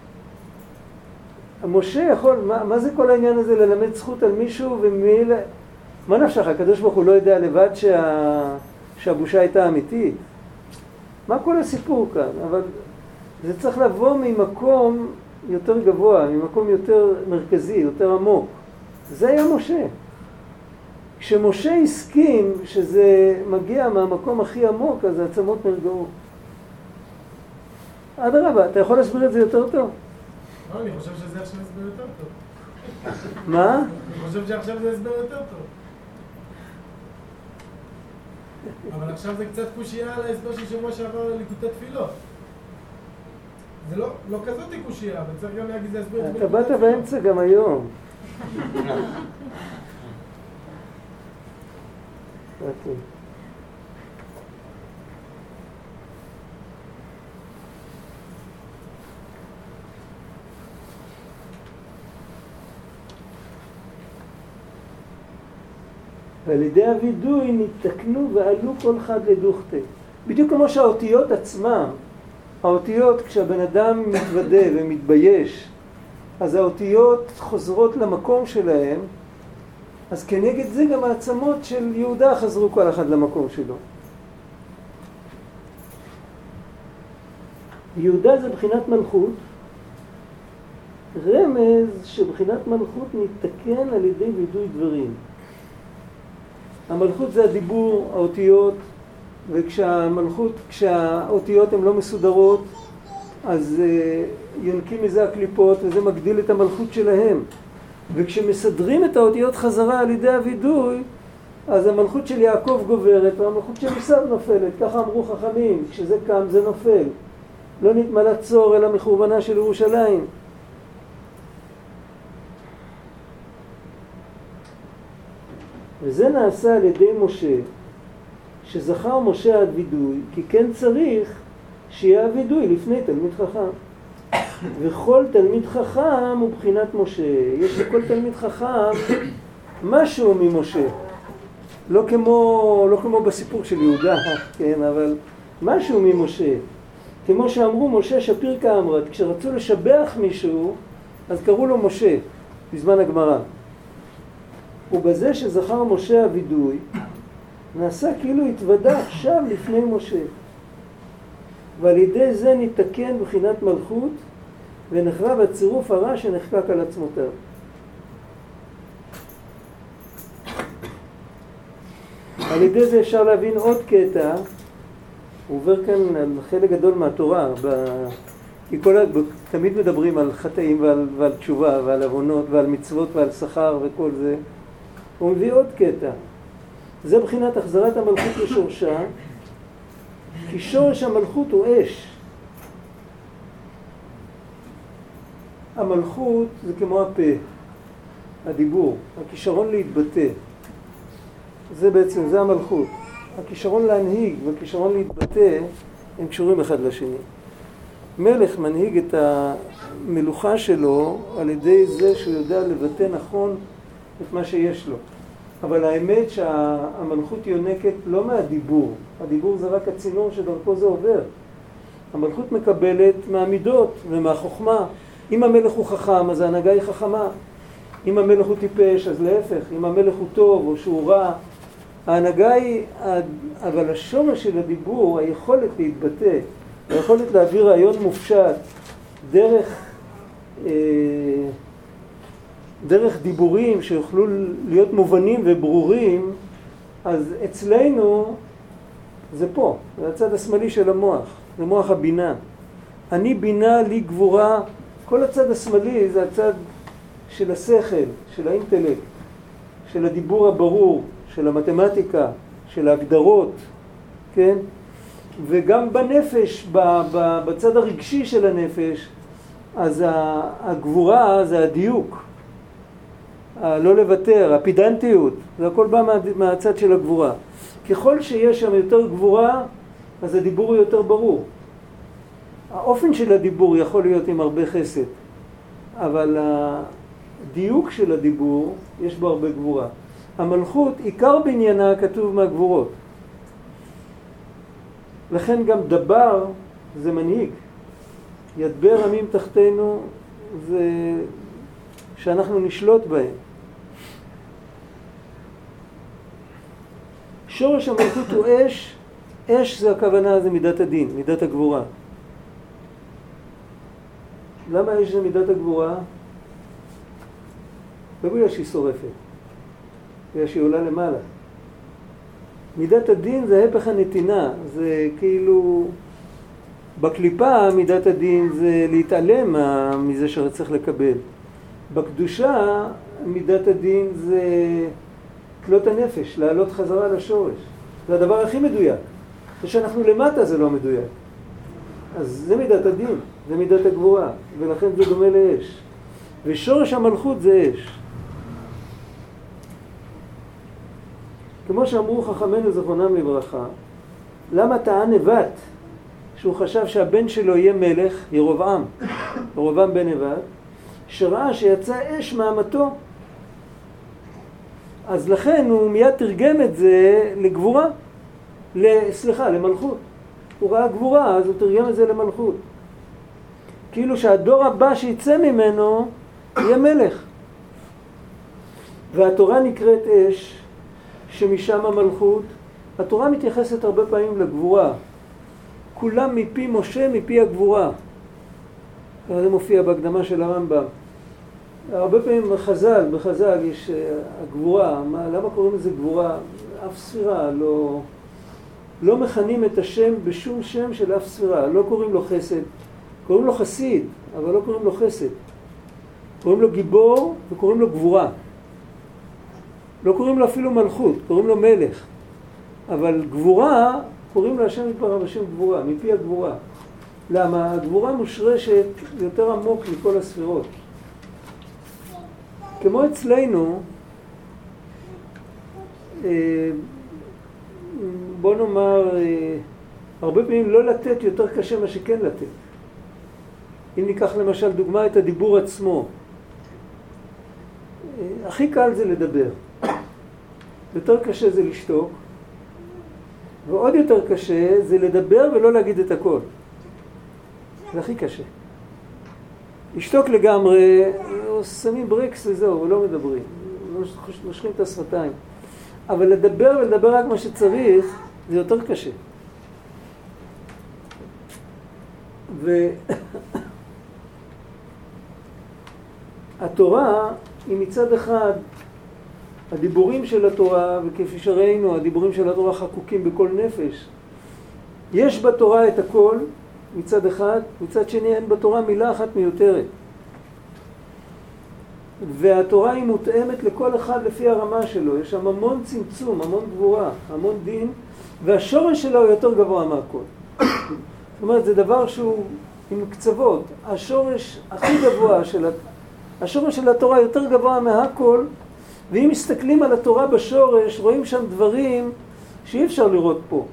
משה יכול, מה זה כל העניין הזה ללמד זכות על מישהו ומי... מה נפשך? הקדוש ברוך הוא לא יודע לבד שהבושה הייתה אמיתית? מה כל הסיפור כאן? אבל זה צריך לבוא ממקום יותר גבוה, ממקום יותר מרכזי, יותר עמוק. זה היה משה. כשמשה הסכים שזה מגיע מהמקום הכי עמוק, אז העצמות נרגעו. אדרבה, אתה יכול להסביר את זה יותר טוב? לא, אני חושב שזה עכשיו הסבר יותר טוב. מה? אני חושב שעכשיו זה הסבר יותר טוב. אבל עכשיו זה קצת קושייה על ההסבר של שבוע שעבר לליקוטי תפילות. זה לא כזאת קושייה, אבל צריך גם להגיד זה הסבר... אתה באת באמצע גם היום. אוקיי. ועל ידי הווידוי נתקנו ועלו כל חד לדוכתה. בדיוק כמו שהאותיות עצמם, האותיות כשהבן אדם מתוודה ומתבייש, אז האותיות חוזרות למקום שלהם, אז כנגד זה גם העצמות של יהודה חזרו כל אחד למקום שלו. יהודה זה בחינת מלכות, רמז שבחינת מלכות נתקן על ידי וידוי דברים. המלכות זה הדיבור, האותיות, כשהאותיות הן לא מסודרות, אז יונקים מזה הקליפות וזה מגדיל את המלכות שלהם. וכשמסדרים את האותיות חזרה על ידי הווידוי, אז המלכות של יעקב גוברת והמלכות של עשיו נופלת. ככה אמרו חכמים, כשזה קם זה נופל. לא נתמלא צור אלא מחורבנה של ירושלים. וזה נעשה על ידי משה, שזכר משה עד וידוי, כי כן צריך שיהיה הווידוי לפני תלמיד חכם. וכל תלמיד חכם הוא בחינת משה. יש לכל תלמיד חכם משהו ממשה. לא כמו בסיפור של יהודה, כן, אבל משהו ממשה. כמו שאמרו משה שפיר כאמרת, כשרצו לשבח מישהו, אז קראו לו משה, בזמן הגמרא. ובזה שזכר משה הווידוי, נעשה כאילו התוודע עכשיו לפני משה. ועל ידי זה נתקן בחינת מלכות, ונחרב הצירוף הרע שנחקק על עצמותיו. על ידי זה אפשר להבין עוד קטע, הוא עובר כאן על חלק גדול מהתורה, כי תמיד מדברים על חטאים ועל תשובה ועל עוונות ועל מצוות ועל שכר וכל זה. הוא מביא עוד קטע. זה בחינת החזרת המלכות לשורשה, כי שורש המלכות הוא אש. המלכות זה כמו הפה, הדיבור, הכישרון להתבטא. זה בעצם, זה המלכות. הכישרון להנהיג והכישרון להתבטא הם קשורים אחד לשני. מלך מנהיג את המלוכה שלו על ידי זה שהוא יודע לבטא נכון את מה שיש לו. אבל האמת שהמלכות יונקת לא מהדיבור. הדיבור זה רק הצינור שדרכו זה עובר. המלכות מקבלת מהמידות ומהחוכמה. אם המלך הוא חכם, אז ההנהגה היא חכמה. אם המלך הוא טיפש, אז להפך. אם המלך הוא טוב או שהוא רע, ההנהגה היא, אבל השורש של הדיבור, היכולת להתבטא, היכולת להעביר רעיון מופשט דרך דיבורים שיוכלו להיות מובנים וברורים, אז אצלנו זה פה, זה הצד השמאלי של המוח, זה מוח הבינה. אני בינה, לי גבורה, כל הצד השמאלי זה הצד של השכל, של האינטלקט, של הדיבור הברור, של המתמטיקה, של ההגדרות, כן? וגם בנפש, בצד הרגשי של הנפש, אז הגבורה זה הדיוק, לא לוותר, הפידנטיות, זה הכל בא מהצד של הגבורה. ככל שיש שם יותר גבורה, אז הדיבור הוא יותר ברור. האופן של הדיבור יכול להיות עם הרבה חסד, אבל הדיוק של הדיבור יש בו הרבה גבורה. המלכות, עיקר בעניינה כתוב מהגבורות. לכן גם דבר זה מנהיג. ידבר עמים תחתינו זה שאנחנו נשלוט בהם. שורש המלכות הוא אש. אש זה הכוונה, זה מידת הדין, מידת הגבורה. למה אש זה מידת הגבורה? לא בגלל שהיא שורפת, בגלל שהיא עולה למעלה. מידת הדין זה הפך הנתינה, זה כאילו בקליפה מידת הדין זה להתעלם מזה שצריך לקבל. בקדושה מידת הדין זה תלות הנפש, לעלות חזרה לשורש. זה הדבר הכי מדויק. כשאנחנו למטה זה לא מדויק. אז זה מידת הדין, זה מידת הגבורה, ולכן זה דומה לאש. ושורש המלכות זה אש. כמו שאמרו חכמינו זכרונם לברכה, למה טען נבט שהוא חשב שהבן שלו יהיה מלך, ירובעם בן נבט, שראה שיצא אש מאמתו. אז לכן הוא מיד תרגם את זה לגבורה, למלכות. הוא ראה גבורה, אז הוא תרגם את זה למלכות. כאילו שהדור הבא שיצא ממנו יהיה מלך. והתורה נקראת אש, שמשם המלכות. התורה מתייחסת הרבה פעמים לגבורה. כולם מפי משה, מפי הגבורה. זה מופיע בהקדמה של הרמב"ם. הרבה פעמים בחז"ל יש הגבורה. למה קוראים לזה גבורה? אף ספירה, לא מכנים את השם בשום שם של אף ספירה. לא קוראים לו חסד. קוראים לו חסיד, אבל לא קוראים לו חסד. קוראים לו גיבור וקוראים לו גבורה. לא קוראים לו אפילו מלכות, קוראים לו מלך. אבל גבורה, קוראים לו השם יתברך בשם גבורה, מפי הגבורה. למה? הגבורה מושרשת יותר עמוק מכל הספירות. כמו אצלנו, בוא נאמר, הרבה פעמים לא לתת יותר קשה מה שכן לתת. אם ניקח למשל דוגמה את הדיבור עצמו. הכי קל זה לדבר. יותר קשה זה לשתוק. ועוד יותר קשה זה לדבר ולא להגיד את הכל. זה הכי קשה. לשתוק לגמרי, שמים ברקס וזהו, לא מדברים. נושכים את השפתיים. אבל לדבר ולדבר רק מה שצריך, זה יותר קשה. והתורה היא מצד אחד הדיבורים של התורה, וכפי שראינו, הדיבורים של התורה חקוקים בכל נפש. יש בתורה את הכל מצד אחד, מצד שני אין בתורה מילה אחת מיותרת. והתורה היא מותאמת לכל אחד לפי הרמה שלו. יש שם המון צמצום, המון גבורה, המון דין, והשורש שלה הוא יותר גבוה מהכל. זאת אומרת, זה דבר שהוא עם קצוות. השורש הכי גבוה השורש של התורה יותר גבוה מהכל, ואם מסתכלים על התורה בשורש, רואים שם דברים שאי אפשר לראות פה.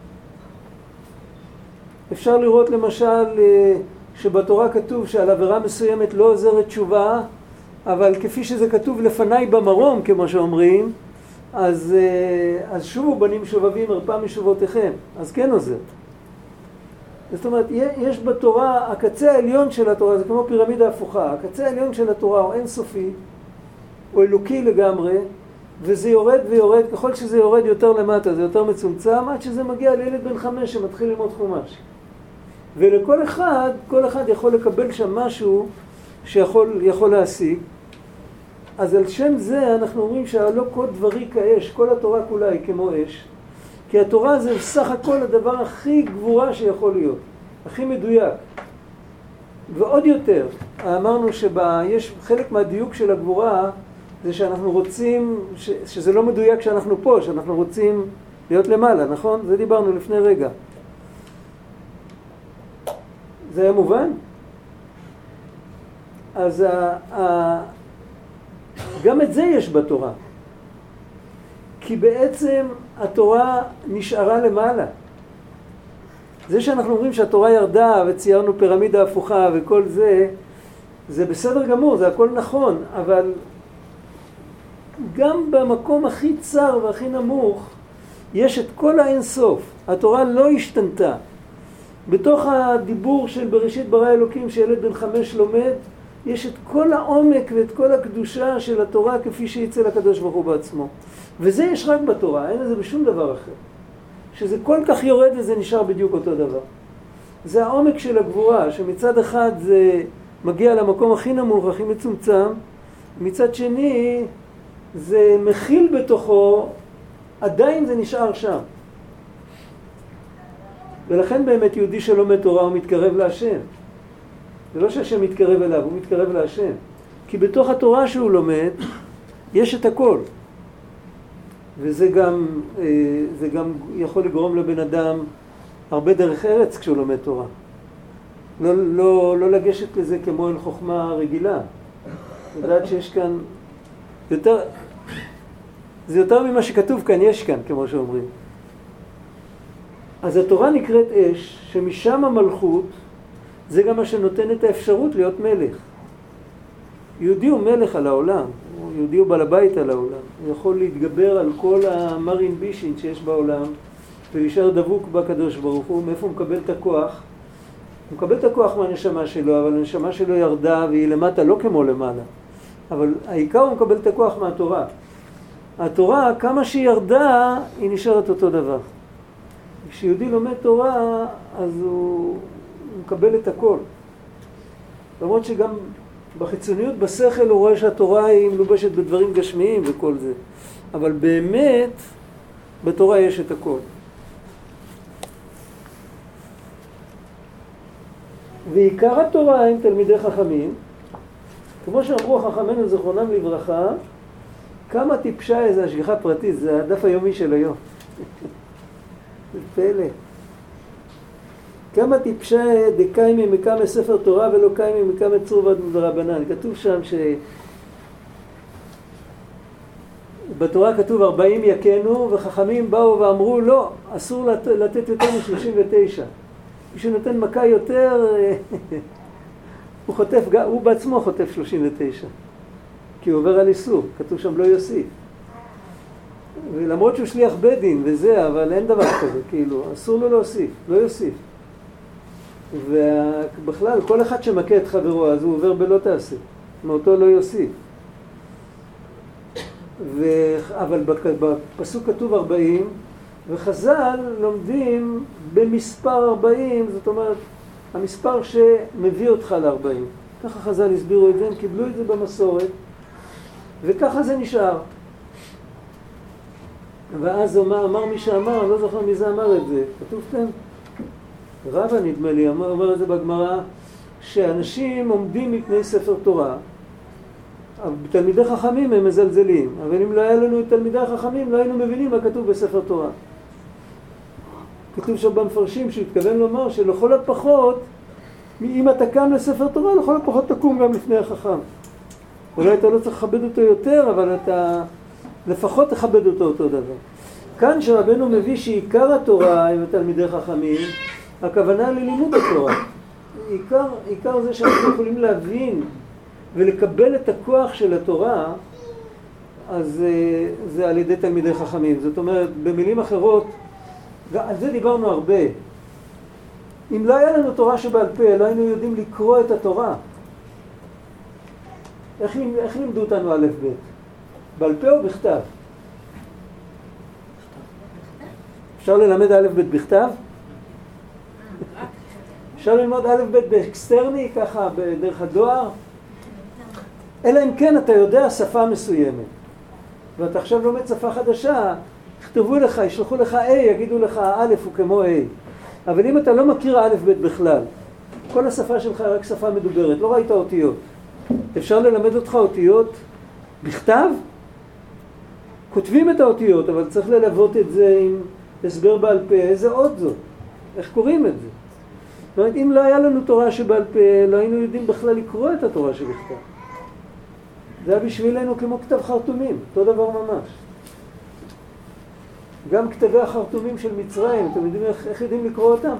אפשר לראות למשל שבתורה כתוב שעל עבירה מסוימת לא עוזרת תשובה, אבל כפי שזה כתוב לפניי במרום, כמו שאומרים, אז שובו בנים שובבים הרפא משובותיכם, אז כן עוזר. זאת אומרת, יש בתורה, הקצה העליון של התורה, זה כמו פירמידה הפוכה, הקצה העליון של התורה הוא אינסופי, הוא אלוקי לגמרי, וזה יורד ויורד, ככל שזה יורד יותר למטה, זה יותר מצומצם, עד שזה מגיע לילד בן 5 שמתחיל ללמוד חומש. ולכל אחד, כל אחד יכול לקבל שם משהו שיכול להשיג. אז על שם זה אנחנו אומרים שהלא כל דברי כאש, כל התורה כולה היא כמו אש, כי התורה זה סך הכל הדבר הכי גבורה שיכול להיות, הכי מדויק. ועוד יותר, אמרנו שיש חלק מהדיוק של הגבורה, זה שאנחנו רוצים, שזה לא מדויק שאנחנו פה, שאנחנו רוצים להיות למעלה, נכון? זה דיברנו לפני רגע. זה היה מובן? אז גם את זה יש בתורה. כי בעצם התורה נשארה למעלה. זה שאנחנו אומרים שהתורה ירדה וציירנו פירמידה הפוכה וכל זה, זה בסדר גמור, זה הכל נכון, אבל גם במקום הכי צר והכי נמוך יש את כל האינסוף. התורה לא השתנתה. בתוך הדיבור של בראשית ברא אלוקים שילד בן 5 לומד, יש את כל העומק ואת כל הקדושה של התורה כפי שיצא לקדוש ברוך הוא בעצמו. וזה יש רק בתורה, אין לזה בשום דבר אחר. שזה כל כך יורד וזה נשאר בדיוק אותו דבר. זה העומק של הגבורה, שמצד אחד זה מגיע למקום הכי נמוך, הכי מצומצם, מצד שני זה מכיל בתוכו, עדיין זה נשאר שם. ולכן באמת יהודי שלומד תורה הוא מתקרב להשם. זה לא שהשם מתקרב אליו, הוא מתקרב להשם. כי בתוך התורה שהוא לומד, יש את הכל. וזה גם יכול לגרום לבן אדם הרבה דרך ארץ כשהוא לומד תורה. לא לגשת לזה כמו אל חוכמה רגילה. לדעת שיש כאן יותר, זה יותר ממה שכתוב כאן, יש כאן, כמו שאומרים. אז התורה נקראת אש, שמשם המלכות, זה גם מה שנותן את האפשרות להיות מלך. יהודי הוא מלך על העולם, יהודי הוא בעל הבית על העולם. הוא יכול להתגבר על כל המרין בישין שיש בעולם ולהישאר דבוק בקדוש ברוך הוא. מאיפה הוא מקבל את הכוח? הוא מקבל את הכוח מהנשמה שלו, אבל הנשמה שלו ירדה והיא למטה לא כמו למעלה. אבל העיקר הוא מקבל את הכוח מהתורה. התורה, כמה שהיא ירדה, היא נשארת אותו דבר. כשיהודי לומד תורה, אז הוא מקבל את הכל. למרות שגם בחיצוניות, בשכל, הוא רואה שהתורה היא מלובשת בדברים גשמיים וכל זה. אבל באמת, בתורה יש את הכל. ועיקר התורה עם תלמידי חכמים, כמו שאמרו חכמינו זכרונם לברכה, כמה טיפשה איזו השגחה פרטית, זה הדף היומי של היום. זה פלא. כמה טיפשה דקיימי מקמא ספר תורה ולא קיימי מקמא צרובת דרבנן. כתוב שם בתורה כתוב 40 יקנו, וחכמים באו ואמרו לא, אסור לתת יותר מ-39. מי שנותן מכה יותר, הוא בעצמו חוטף 39. כי הוא עובר על איסור, כתוב שם לא יוסיף. ולמרות שהוא שליח בית דין וזה, אבל אין דבר כזה, כאילו, אסור לו להוסיף, לא יוסיף. ובכלל, כל אחד שמכה את חברו, אז הוא עובר בלא תעשה, מאותו לא יוסיף. אבל בפסוק כתוב 40, וחז"ל לומדים במספר 40, זאת אומרת, המספר שמביא אותך ל-40. ככה חז"ל הסבירו את זה, הם קיבלו את זה במסורת, וככה זה נשאר. ואז אמר מי שאמר, אני לא זוכר מי זה אמר את זה, כתובתם? רבא נדמה לי, אומר את זה בגמרא, שאנשים עומדים מפני ספר תורה, תלמידי חכמים הם מזלזלים, אבל אם לא היה לנו את תלמידי החכמים, לא היינו מבינים מה כתוב בספר תורה. כתוב שם במפרשים שהתכוון לומר שלכל הפחות, אם אתה קם לספר תורה, לכל הפחות תקום גם לפני החכם. אולי אתה לא צריך לכבד אותו יותר, אבל אתה לפחות תכבד אותו דבר. כאן שרבנו מביא שעיקר התורה עם תלמידי חכמים, הכוונה ללימוד התורה. עיקר זה שאנחנו יכולים להבין ולקבל את הכוח של התורה, אז זה על ידי תלמידי חכמים. זאת אומרת, במילים אחרות, על זה דיברנו הרבה. אם לא היה לנו תורה שבעל פה, לא היינו יודעים לקרוא את התורה. איך לימדו אותנו א' ב'? בעל פה או בכתב? אפשר ללמד א' ב' בכתב? אפשר ללמוד א' ב' באקסטרני, ככה בדרך הדואר? אלא אם כן אתה יודע שפה מסוימת, ואתה עכשיו לומד שפה חדשה, יכתבו לך, ישלחו לך A, יגידו לך א' הוא כמו A. אבל אם אתה לא מכיר א' ב' בכלל, כל השפה שלך רק שפה מדוברת, לא ראית אותיות. אפשר ללמד אותך אותיות בכתב? כותבים את האותיות, אבל צריך ללוות את זה עם הסבר בעל פה, איזה עוד זאת? איך קוראים את זה? זאת אומרת, אם לא היה לנו תורה שבעל פה, לא היינו יודעים בכלל לקרוא את התורה שבכתב. זה היה בשבילנו כמו כתב חרטומים, אותו דבר ממש. גם כתבי החרטומים של מצרים, אתם יודעים איך יודעים לקרוא אותם?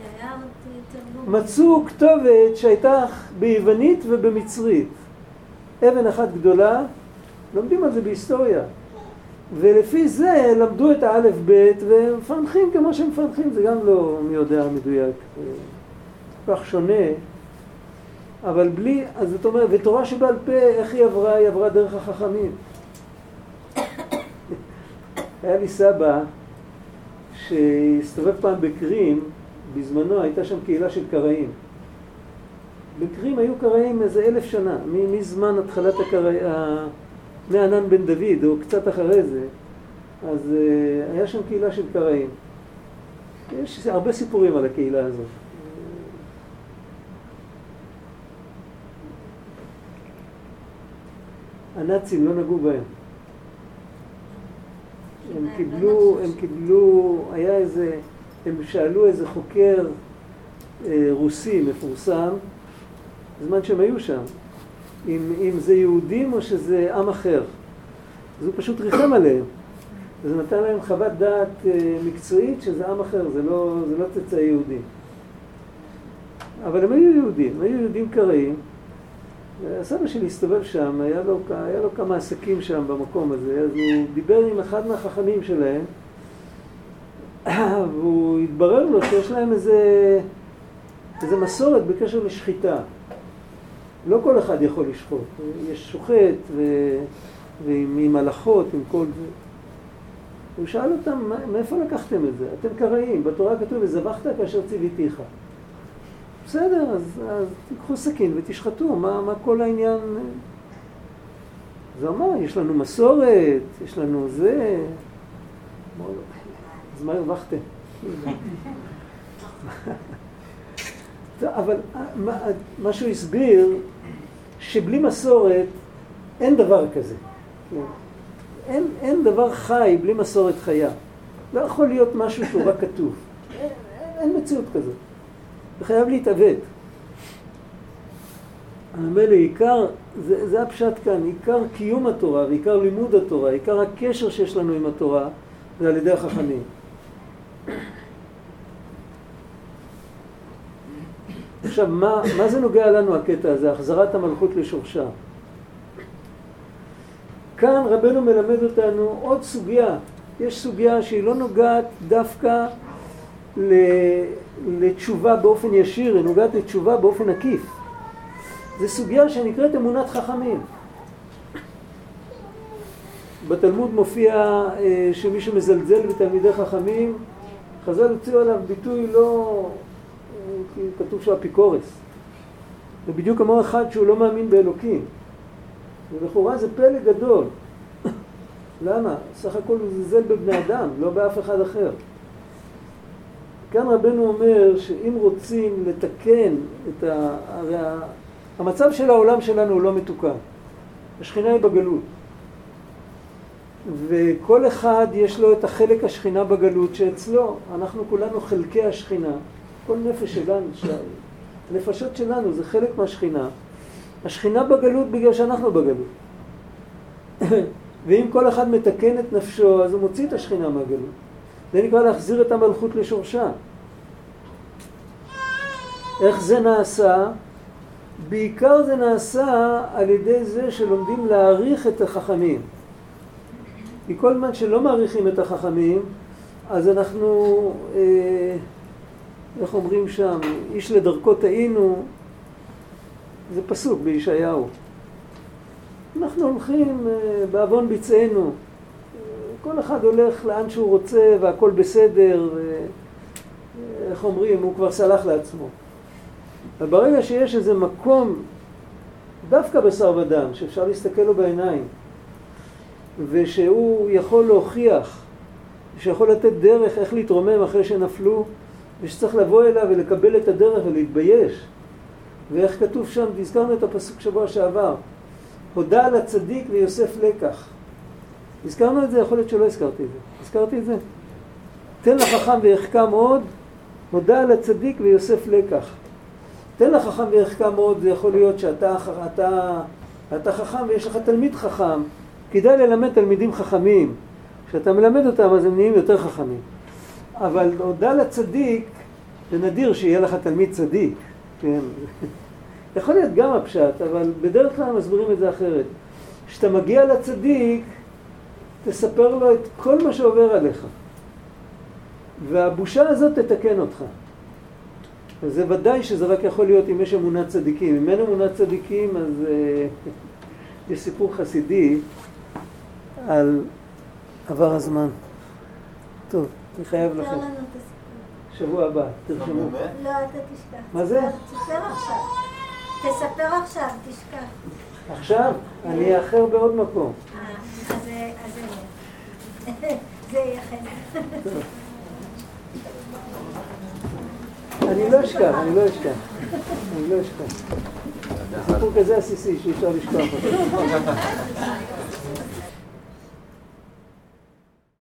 מצאו כתובת שהייתה ביוונית ובמצרית. אבן אחת גדולה, לומדים על זה בהיסטוריה. ולפי זה למדו את האלף בית ומפרנחים כמו שהם מפרנחים, זה גם לא מי יודע מדויק, כל כך שונה. אבל בלי, אז זאת אומרת, ותורה שבעל פה, איך היא עברה? היא עברה דרך החכמים. היה לי סבא שהסתובב פעם בקרים, בזמנו הייתה שם קהילה של קראים. בקרים היו קראים איזה 1000 שנה, מזמן התחלת מענן בן דוד, או קצת אחרי זה, אז היה שם קהילה של קראים. יש הרבה סיפורים על הקהילה הזאת. הנאצים לא נגעו בהם. הם קיבלו, היה איזה, הם שאלו איזה חוקר רוסי מפורסם, בזמן שהם היו שם, אם זה יהודים או שזה עם אחר. אז הוא פשוט ריחם עליהם. אז הוא נתן להם חוות דעת מקצועית שזה עם אחר, זה לא צאצאי יהודים. אבל הם היו יהודים קראים, הסבא שלי הסתובב שם, היה לו כמה עסקים שם במקום הזה, אז הוא דיבר עם אחד מהחכמים שלהם, והוא התברר לו שיש להם איזה מסורת בקשר לשחיטה. לא כל אחד יכול לשחוט, יש שוחט ועם הלכות, עם כל זה. הוא שאל אותם, מאיפה לקחתם את זה? אתם קראים, בתורה כתוב, וזבחת כאשר ציוויתיך. בסדר, אז תיקחו סכין ותשחטו, מה כל העניין? זה אומר, יש לנו מסורת, יש לנו זה. אז מה הרווחתם? אבל מה שהוא הסביר, שבלי מסורת אין דבר כזה. אין דבר חי בלי מסורת חיה. לא יכול להיות משהו שהוא רק כתוב. אין מציאות כזאת. זה חייב להתעוות. האמת לעיקר, זה הפשט כאן, עיקר קיום התורה ועיקר לימוד התורה, עיקר הקשר שיש לנו עם התורה, זה על ידי החכמים. עכשיו, מה זה נוגע לנו הקטע הזה? החזרת המלכות לשורשה. כאן רבנו מלמד אותנו עוד סוגיה. יש סוגיה שהיא לא נוגעת דווקא לתשובה באופן ישיר, היא נוגעת לתשובה באופן עקיף. זו סוגיה שנקראת אמונת חכמים. בתלמוד מופיע שמי שמזלזל בתלמידי חכמים, חז"ל הוציאו עליו ביטוי לא, כי כתוב שהוא אפיקורס. זה בדיוק כמו אחד שהוא לא מאמין באלוקים. ולכאורה זה פלא גדול. למה? סך הכל הוא זלזל בבני אדם, לא באף אחד אחר. כאן רבנו אומר שאם רוצים לתקן את המצב של העולם שלנו הוא לא מתוקן. השכינה היא בגלות. וכל אחד יש לו את החלק השכינה בגלות שאצלו. אנחנו כולנו חלקי השכינה. כל נפש שלנו, הנפשות שלנו זה חלק מהשכינה. השכינה בגלות בגלל שאנחנו בגלות. ואם כל אחד מתקן את נפשו, אז הוא מוציא את השכינה מהגלות. זה נקרא להחזיר את המלכות לשורשה. איך זה נעשה? בעיקר זה נעשה על ידי זה שלומדים להעריך את החכמים. כי כל זמן שלא מעריכים את החכמים, אז אנחנו, איך אומרים שם, איש לדרכו טעינו, זה פסוק בישעיהו. אנחנו הולכים בעוון ביצענו. כל אחד הולך לאן שהוא רוצה והכל בסדר, איך אומרים, הוא כבר סלח לעצמו. וברגע שיש איזה מקום, דווקא בשר ודם, שאפשר להסתכל לו בעיניים, ושהוא יכול להוכיח, שיכול לתת דרך איך להתרומם אחרי שנפלו, ושצריך לבוא אליו ולקבל את הדרך ולהתבייש. ואיך כתוב שם, הזכרנו את הפסוק שבוע שעבר, הודה על הצדיק ויוסף לקח. הזכרנו את זה, יכול להיות שלא הזכרתי את זה. הזכרתי את זה? תן לחכם ויחכם עוד, הודה על הצדיק ויוסף לקח. תן לחכם ויחכם עוד, זה יכול להיות שאתה חכם ויש לך תלמיד חכם. כדאי ללמד תלמידים חכמים. כשאתה מלמד אותם אז הם נהיים יותר חכמים. אבל הודה לצדיק, זה נדיר שיהיה לך תלמיד צדיק. כן. יכול להיות גם הפשט, אבל בדרך כלל מסבירים את זה אחרת. כשאתה מגיע לצדיק, תספר לו את כל מה שעובר עליך. והבושה הזאת תתקן אותך. וזה ודאי שזה רק יכול להיות אם יש אמונת צדיקים. אם אין אמונת צדיקים, אז יש סיפור חסידי על עבר הזמן. טוב, אני חייב לכם. שבוע הבא, תרשמו. לא, אתה תשכח. מה זה? תספר עכשיו. תספר עכשיו, תשכח. עכשיו? אני אחר בעוד מקום. אז זה יהיה חלק. אני לא אשכח. סיפור כזה עסיסי שאי אפשר לשכוח אותו.